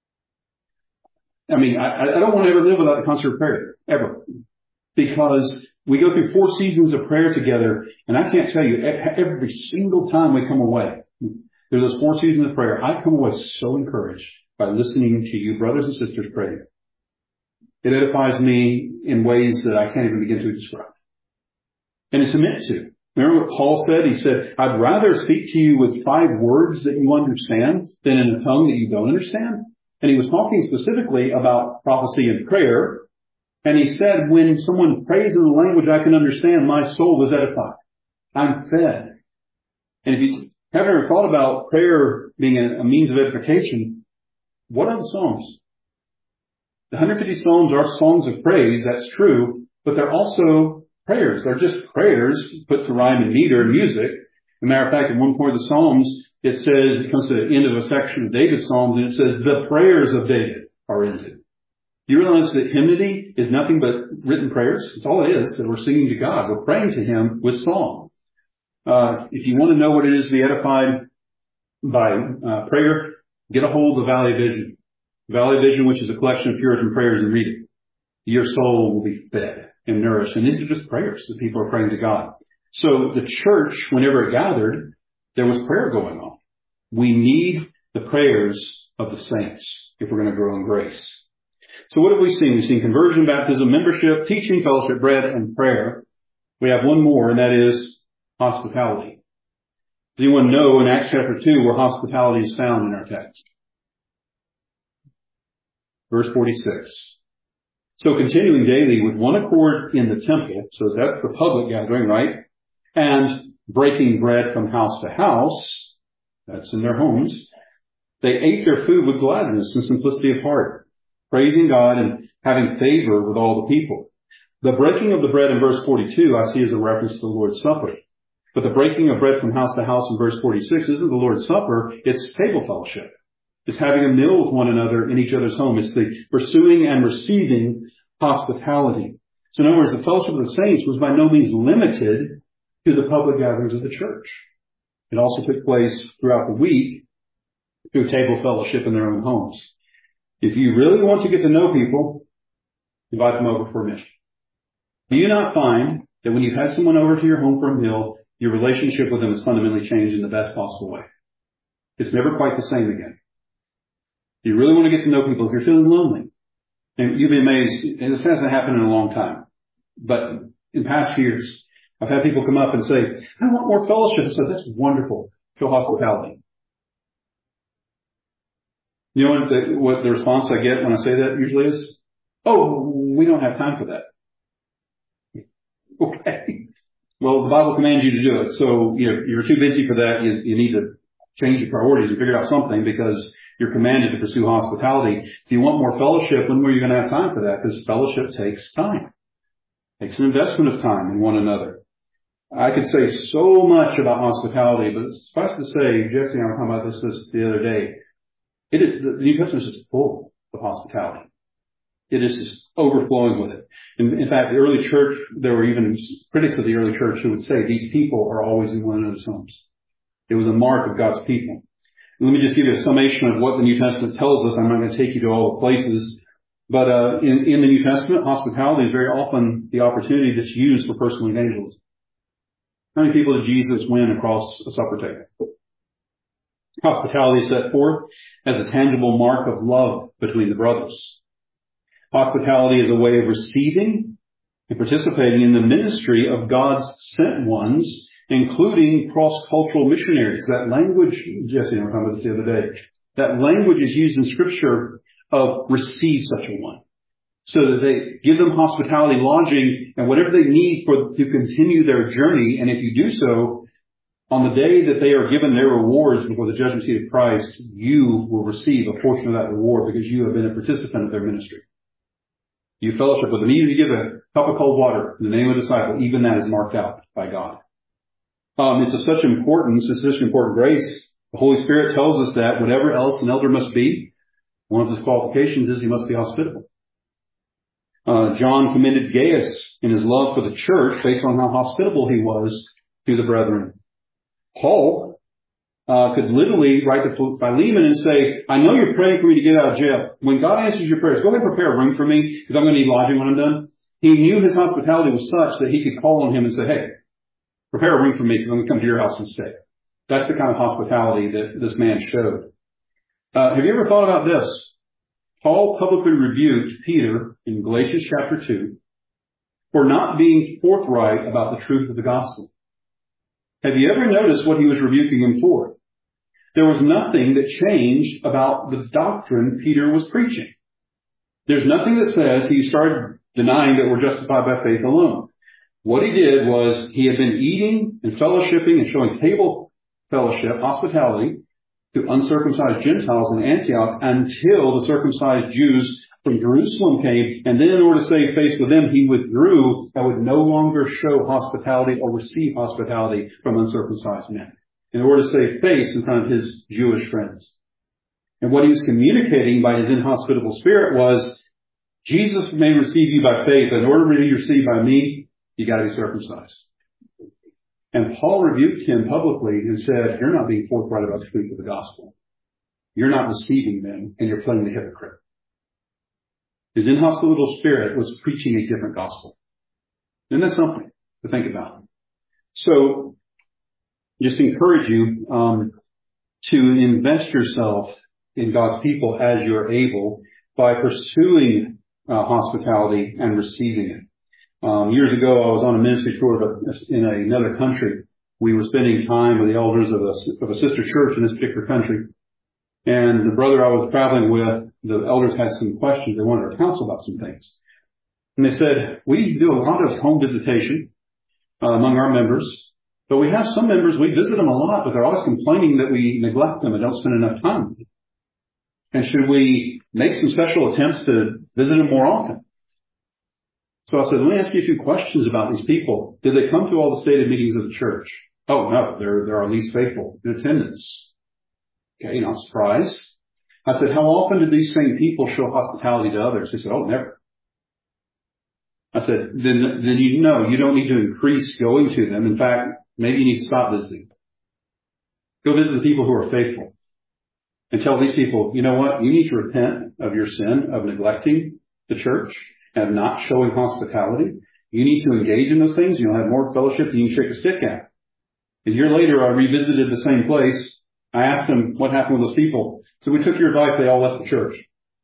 I mean, I, I don't want to ever live without the concert of prayer, ever. Because we go through four seasons of prayer together, and I can't tell you, every single time we come away, through those four seasons of prayer, I come away so encouraged by listening to you brothers and sisters pray. It edifies me in ways that I can't even begin to describe. And it's meant to. Remember what Paul said? He said, I'd rather speak to you with five words that you understand than in a tongue that you don't understand. And he was talking specifically about prophecy and prayer. And he said, when someone prays in a language I can understand, my soul was edified. I'm fed. And if you haven't ever thought about prayer being a, a means of edification, what are the Psalms? The one hundred fifty Psalms are songs of praise, that's true, but they're also prayers. They're just prayers put to rhyme and meter and music. As a matter of fact, at one point of the Psalms, it says, it comes to the end of a section of David's Psalms, and it says, the prayers of David are ended. Do you realize that hymnody is nothing but written prayers? It's all it is, that we're singing to God. We're praying to Him with song. Uh, if you want to know what it is to be edified by uh, prayer, get a hold of the Valley of Vision. Valley of Vision, which is a collection of Puritan prayers, and read it. Your soul will be fed and nourished. And these are just prayers that people are praying to God. So the church, whenever it gathered, there was prayer going on. We need the prayers of the saints if we're going to grow in grace. So what have we seen? We've seen conversion, baptism, membership, teaching, fellowship, bread, and prayer. We have one more, and that is hospitality. Does anyone know in Acts chapter two where hospitality is found in our text? Verse forty-six. So continuing daily with one accord in the temple, so that's the public gathering, right? And breaking bread from house to house, that's in their homes. They ate their food with gladness and simplicity of heart, praising God and having favor with all the people. The breaking of the bread in verse forty-two I see as a reference to the Lord's Supper. But the breaking of bread from house to house in verse forty-six isn't the Lord's Supper, it's table fellowship. It's having a meal with one another in each other's home. It's the pursuing and receiving hospitality. So in other words, the fellowship of the saints was by no means limited to the public gatherings of the church. It also took place throughout the week through table fellowship in their own homes. If you really want to get to know people, invite them over for a meal. Do you not find that when you've had someone over to your home for a meal, your relationship with them is fundamentally changed in the best possible way? It's never quite the same again. You really want to get to know people. If you're feeling lonely, and you'd be amazed, and this hasn't happened in a long time, but in past years, I've had people come up and say, I want more fellowship. I said, that's wonderful. Show hospitality. You know what the, what the response I get when I say that usually is? Oh, we don't have time for that. Okay. Well, the Bible commands you to do it. So, you know, you're too busy for that. You, you need to change your priorities and figure out something because you're commanded to pursue hospitality. If you want more fellowship, when are you going to have time for that? Because fellowship takes time. It takes an investment of time in one another. I could say so much about hospitality, but suffice to say, Jesse and I were talking about this, this the other day. It is, the New Testament is just full of hospitality. It is just overflowing with it. In, in fact, the early church, there were even critics of the early church who would say these people are always in one another's homes. It was a mark of God's people. And let me just give you a summation of what the New Testament tells us. I'm not going to take you to all the places. But uh, in, in the New Testament, hospitality is very often the opportunity that's used for personal evangelism. How many people did Jesus win across a supper table? Hospitality is set forth as a tangible mark of love between the brothers. Hospitality is a way of receiving and participating in the ministry of God's sent ones, including cross-cultural missionaries. That language, Jesse and I were talking about this the other day, that language is used in Scripture of receive such a one. So that they give them hospitality, lodging, and whatever they need for to continue their journey. And if you do so, on the day that they are given their rewards before the judgment seat of Christ, you will receive a portion of that reward because you have been a participant of their ministry. You fellowship with them. Even if you give a cup of cold water in the name of a disciple, even that is marked out by God. Um, it's of such importance, it's such important grace. The Holy Spirit tells us that whatever else an elder must be, one of his qualifications is he must be hospitable. Uh, John commended Gaius in his love for the church based on how hospitable he was to the brethren. Paul uh, could literally write to Philemon and say, I know you're praying for me to get out of jail. When God answers your prayers, go ahead and prepare a room for me because I'm going to need lodging when I'm done. He knew his hospitality was such that he could call on him and say, hey, prepare a room for me because I'm going to come to your house and stay. That's the kind of hospitality that this man showed. Uh, have you ever thought about this? Paul publicly rebuked Peter in Galatians chapter two for not being forthright about the truth of the gospel. Have you ever noticed what he was rebuking him for? There was nothing that changed about the doctrine Peter was preaching. There's nothing that says he started denying that we're justified by faith alone. What he did was he had been eating and fellowshipping and showing table fellowship, hospitality, to uncircumcised Gentiles in Antioch until the circumcised Jews from Jerusalem came. And then in order to save face with them, he withdrew and would no longer show hospitality or receive hospitality from uncircumcised men in order to save face in front of his Jewish friends. And what he was communicating by his inhospitable spirit was, Jesus may receive you by faith, but in order to be received by me, you got to be circumcised. And Paul rebuked him publicly and said, you're not being forthright about the truth of the gospel. You're not receiving them, and you're playing the hypocrite. His inhospitable spirit was preaching a different gospel. And that's something to think about. So, just encourage you um, to invest yourself in God's people as you're able by pursuing uh, hospitality and receiving it. Um, years ago, I was on a ministry tour in another country. We were spending time with the elders of a, of a sister church in this particular country. And the brother I was traveling with, the elders had some questions. They wanted our counsel about some things. And they said, we do a lot of home visitation uh, among our members, but we have some members, we visit them a lot, but they're always complaining that we neglect them and don't spend enough time with them. And should we make some special attempts to visit them more often? So I said, let me ask you a few questions about these people. Did they come to all the stated meetings of the church? Oh, no, they're, they're our least faithful in attendance. Okay, not surprised. I said, how often did these same people show hospitality to others? They said, oh, never. I said, then, then you know you don't need to increase going to them. In fact, maybe you need to stop visiting. Go visit the people who are faithful and tell these people, you know what? You need to repent of your sin of neglecting the church and not showing hospitality. You need to engage in those things. You'll have more fellowship than you can shake a stick at. A year later, I revisited the same place. I asked them what happened with those people. So we took your advice. They all left the church.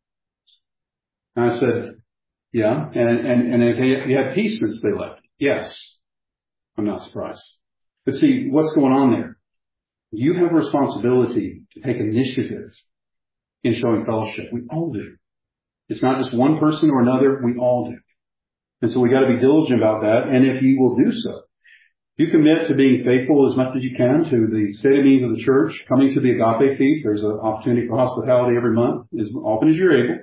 And I said, yeah. And, and, and if they, you had peace since they left? Yes. I'm not surprised. But see, what's going on there? You have a responsibility to take initiative in showing fellowship. We all do. It's not just one person or another. We all do. And so we got to be diligent about that. And if you will do so, you commit to being faithful as much as you can to the stated meetings of the church, coming to the Agape Feast. There's an opportunity for hospitality every month, as often as you're able.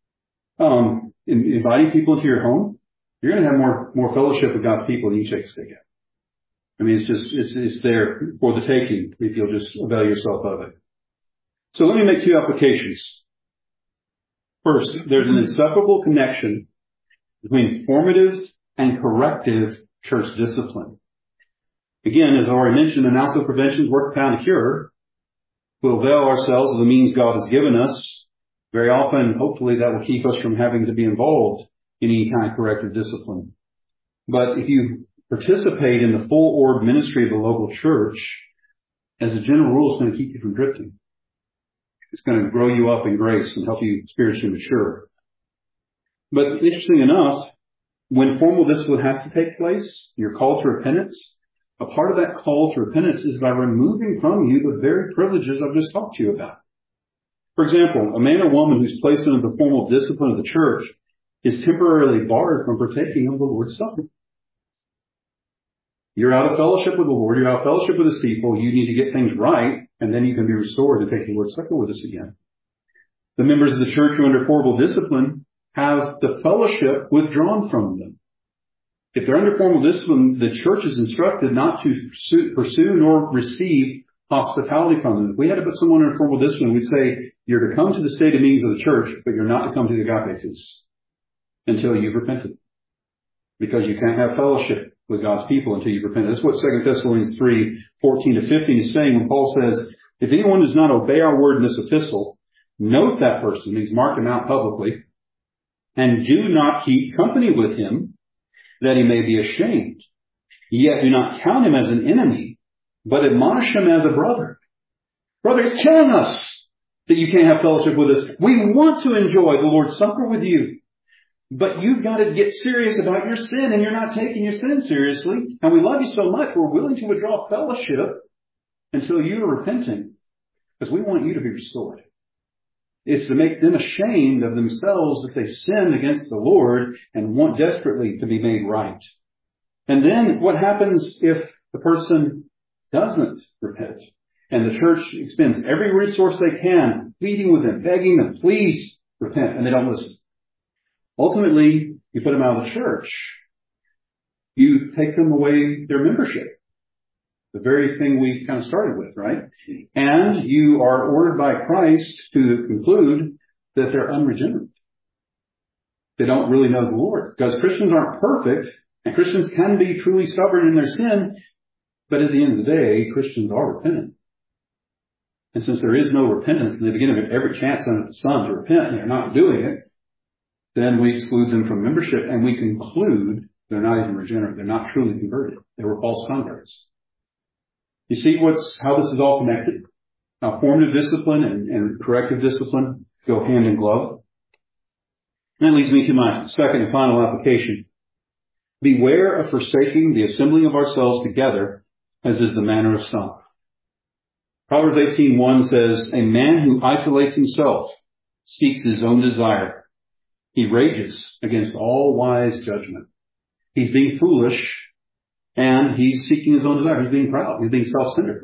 Um, in, inviting people into your home, you're going to have more, more fellowship with God's people than you shake a stick at. I mean, it's just, it's, it's there for the taking if you'll just avail yourself of it. So let me make two applications. First, there's an inseparable connection between formative and corrective church discipline. Again, as I already mentioned, an ounce of prevention is worth a pound of cure. We'll avail ourselves of the means God has given us. Very often, hopefully, that will keep us from having to be involved in any kind of corrective discipline. But if you participate in the full orb ministry of the local church, as a general rule, it's going to keep you from drifting. It's going to grow you up in grace and help you spiritually mature. But interesting enough, when formal discipline has to take place, you're called to repentance. A part of that call to repentance is by removing from you the very privileges I've just talked to you about. For example, a man or woman who's placed under the formal discipline of the church is temporarily barred from partaking of the Lord's Supper. You're out of fellowship with the Lord. You're out of fellowship with His people. You need to get things right, and then you can be restored to take the Lord's Supper with us again. The members of the church who are under formal discipline have the fellowship withdrawn from them. If they're under formal discipline, the church is instructed not to pursue, pursue nor receive hospitality from them. If we had to put someone under formal discipline, we'd say, you're to come to the stated meetings of the church, but you're not to come to the agape feast until you've repented. Because you can't have fellowship with God's people until you've repented. That's what Second Thessalonians three, fourteen to fifteen is saying when Paul says, if anyone does not obey our word in this epistle, note that person, means mark him out publicly, and do not keep company with him, that he may be ashamed. Yet do not count him as an enemy, but admonish him as a brother. Brother, it's killing us that you can't have fellowship with us. We want to enjoy the Lord's Supper with you. But you've got to get serious about your sin, and you're not taking your sin seriously. And we love you so much, we're willing to withdraw fellowship until you are repenting, because we want you to be restored. It's to make them ashamed of themselves that they sinned against the Lord and want desperately to be made right. And then what happens if the person doesn't repent? And the church expends every resource they can, pleading with them, begging them, please repent, and they don't listen. Ultimately, you put them out of the church. You take them away their membership. The very thing we kind of started with, right? And you are ordered by Christ to conclude that they're unregenerate. They don't really know the Lord. Because Christians aren't perfect, and Christians can be truly stubborn in their sin, but at the end of the day, Christians are repentant. And since there is no repentance, and they begin to have every chance under the sun to repent, and they're not doing it, then we exclude them from membership, and we conclude they're not even regenerate. They're not truly converted. They were false converts. You see what's how this is all connected? How formative discipline and, and corrective discipline go hand in glove. And that leads me to my second and final application. Beware of forsaking the assembling of ourselves together, as is the manner of some. Proverbs eighteen one says, a man who isolates himself seeks his own desire. He rages against all wise judgment. He's being foolish, and he's seeking his own desire. He's being proud. He's being self-centered.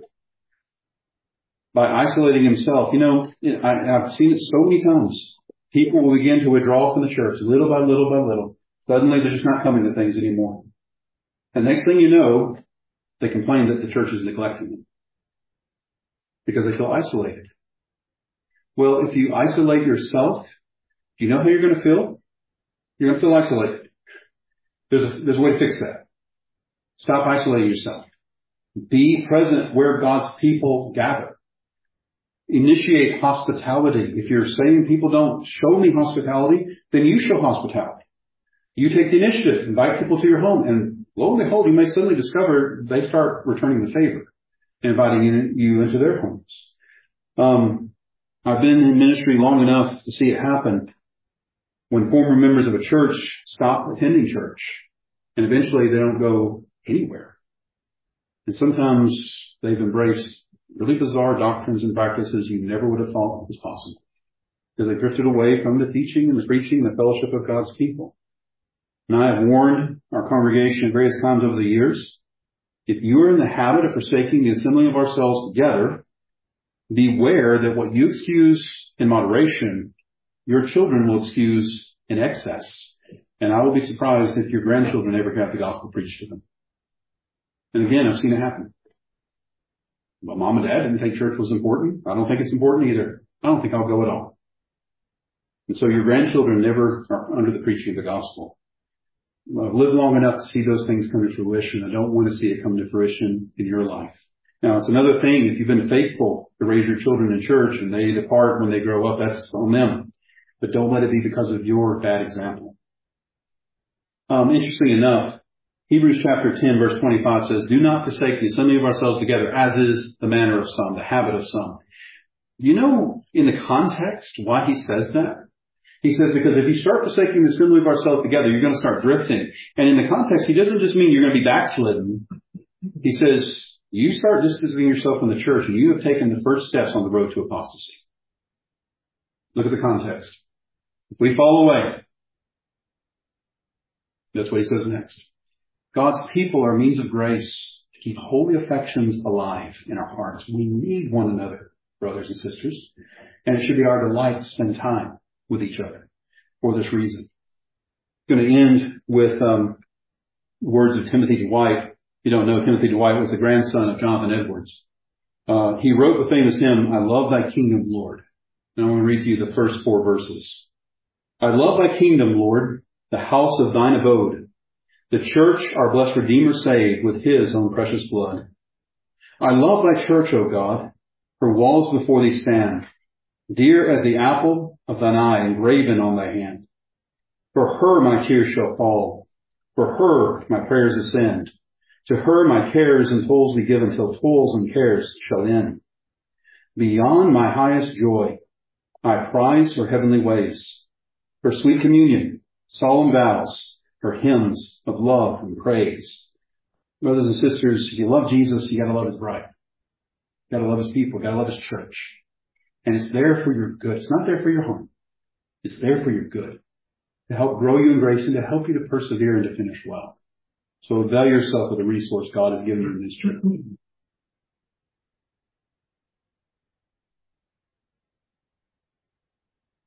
By isolating himself, you know, I, I've seen it so many times. People will begin to withdraw from the church, little by little by little. Suddenly, they're just not coming to things anymore. And next thing you know, they complain that the church is neglecting them because they feel isolated. Well, if you isolate yourself, do you know how you're going to feel? You're going to feel isolated. There's a, there's a way to fix that. Stop isolating yourself. Be present where God's people gather. Initiate hospitality. If you're saying people don't show me hospitality, then you show hospitality. You take the initiative. Invite people to your home. And lo and behold, you may suddenly discover they start returning the favor, inviting you into their homes. Um, I've been in ministry long enough to see it happen when former members of a church stop attending church, and eventually they don't go anywhere. And sometimes they've embraced really bizarre doctrines and practices you never would have thought was possible, because they drifted away from the teaching and the preaching and the fellowship of God's people. And I have warned our congregation at various times over the years, if you are in the habit of forsaking the assembling of ourselves together, beware that what you excuse in moderation, your children will excuse in excess. And I will be surprised if your grandchildren ever have the gospel preached to them. And again, I've seen it happen. Well, mom and dad didn't think church was important. I don't think it's important either. I don't think I'll go at all. And so your grandchildren never are under the preaching of the gospel. I've lived long enough to see those things come to fruition. I don't want to see it come to fruition in your life. Now, it's another thing. If you've been faithful to raise your children in church and they depart when they grow up, that's on them. But don't let it be because of your bad example. Um, interesting enough, Hebrews chapter ten, verse twenty-five says, do not forsake the assembly of ourselves together, as is the manner of some, the habit of some. You know, in the context, why he says that? He says, because if you start forsaking the assembly of ourselves together, you're going to start drifting. And in the context, he doesn't just mean you're going to be backslidden. He says, you start distancing yourself from the church and you have taken the first steps on the road to apostasy. Look at the context. If we fall away, that's what he says next. God's people are means of grace to keep holy affections alive in our hearts. We need one another, brothers and sisters. And it should be our delight to spend time with each other for this reason. I'm going to end with um, words of Timothy Dwight. If you don't know, Timothy Dwight was the grandson of Jonathan Edwards. Uh, he wrote the famous hymn, I love thy kingdom, Lord. And I want to read to you the first four verses. I love thy kingdom, Lord, the house of thine abode, the church our blessed Redeemer saved with his own precious blood. I love thy church, O God, her walls before thee stand, dear as the apple of thine eye engraven on thy hand. For her my tears shall fall, for her my prayers ascend. To her my cares and toils be given till toils and cares shall end. Beyond my highest joy, I prize her heavenly ways, her sweet communion, solemn vows, her hymns of love and praise. Brothers and sisters, if you love Jesus, you gotta love his bride. You gotta love his people, you gotta love his church. And it's there for your good. It's not there for your harm. It's there for your good. To help grow you in grace and to help you to persevere and to finish well. So avail yourself of the resource God has given you in this church.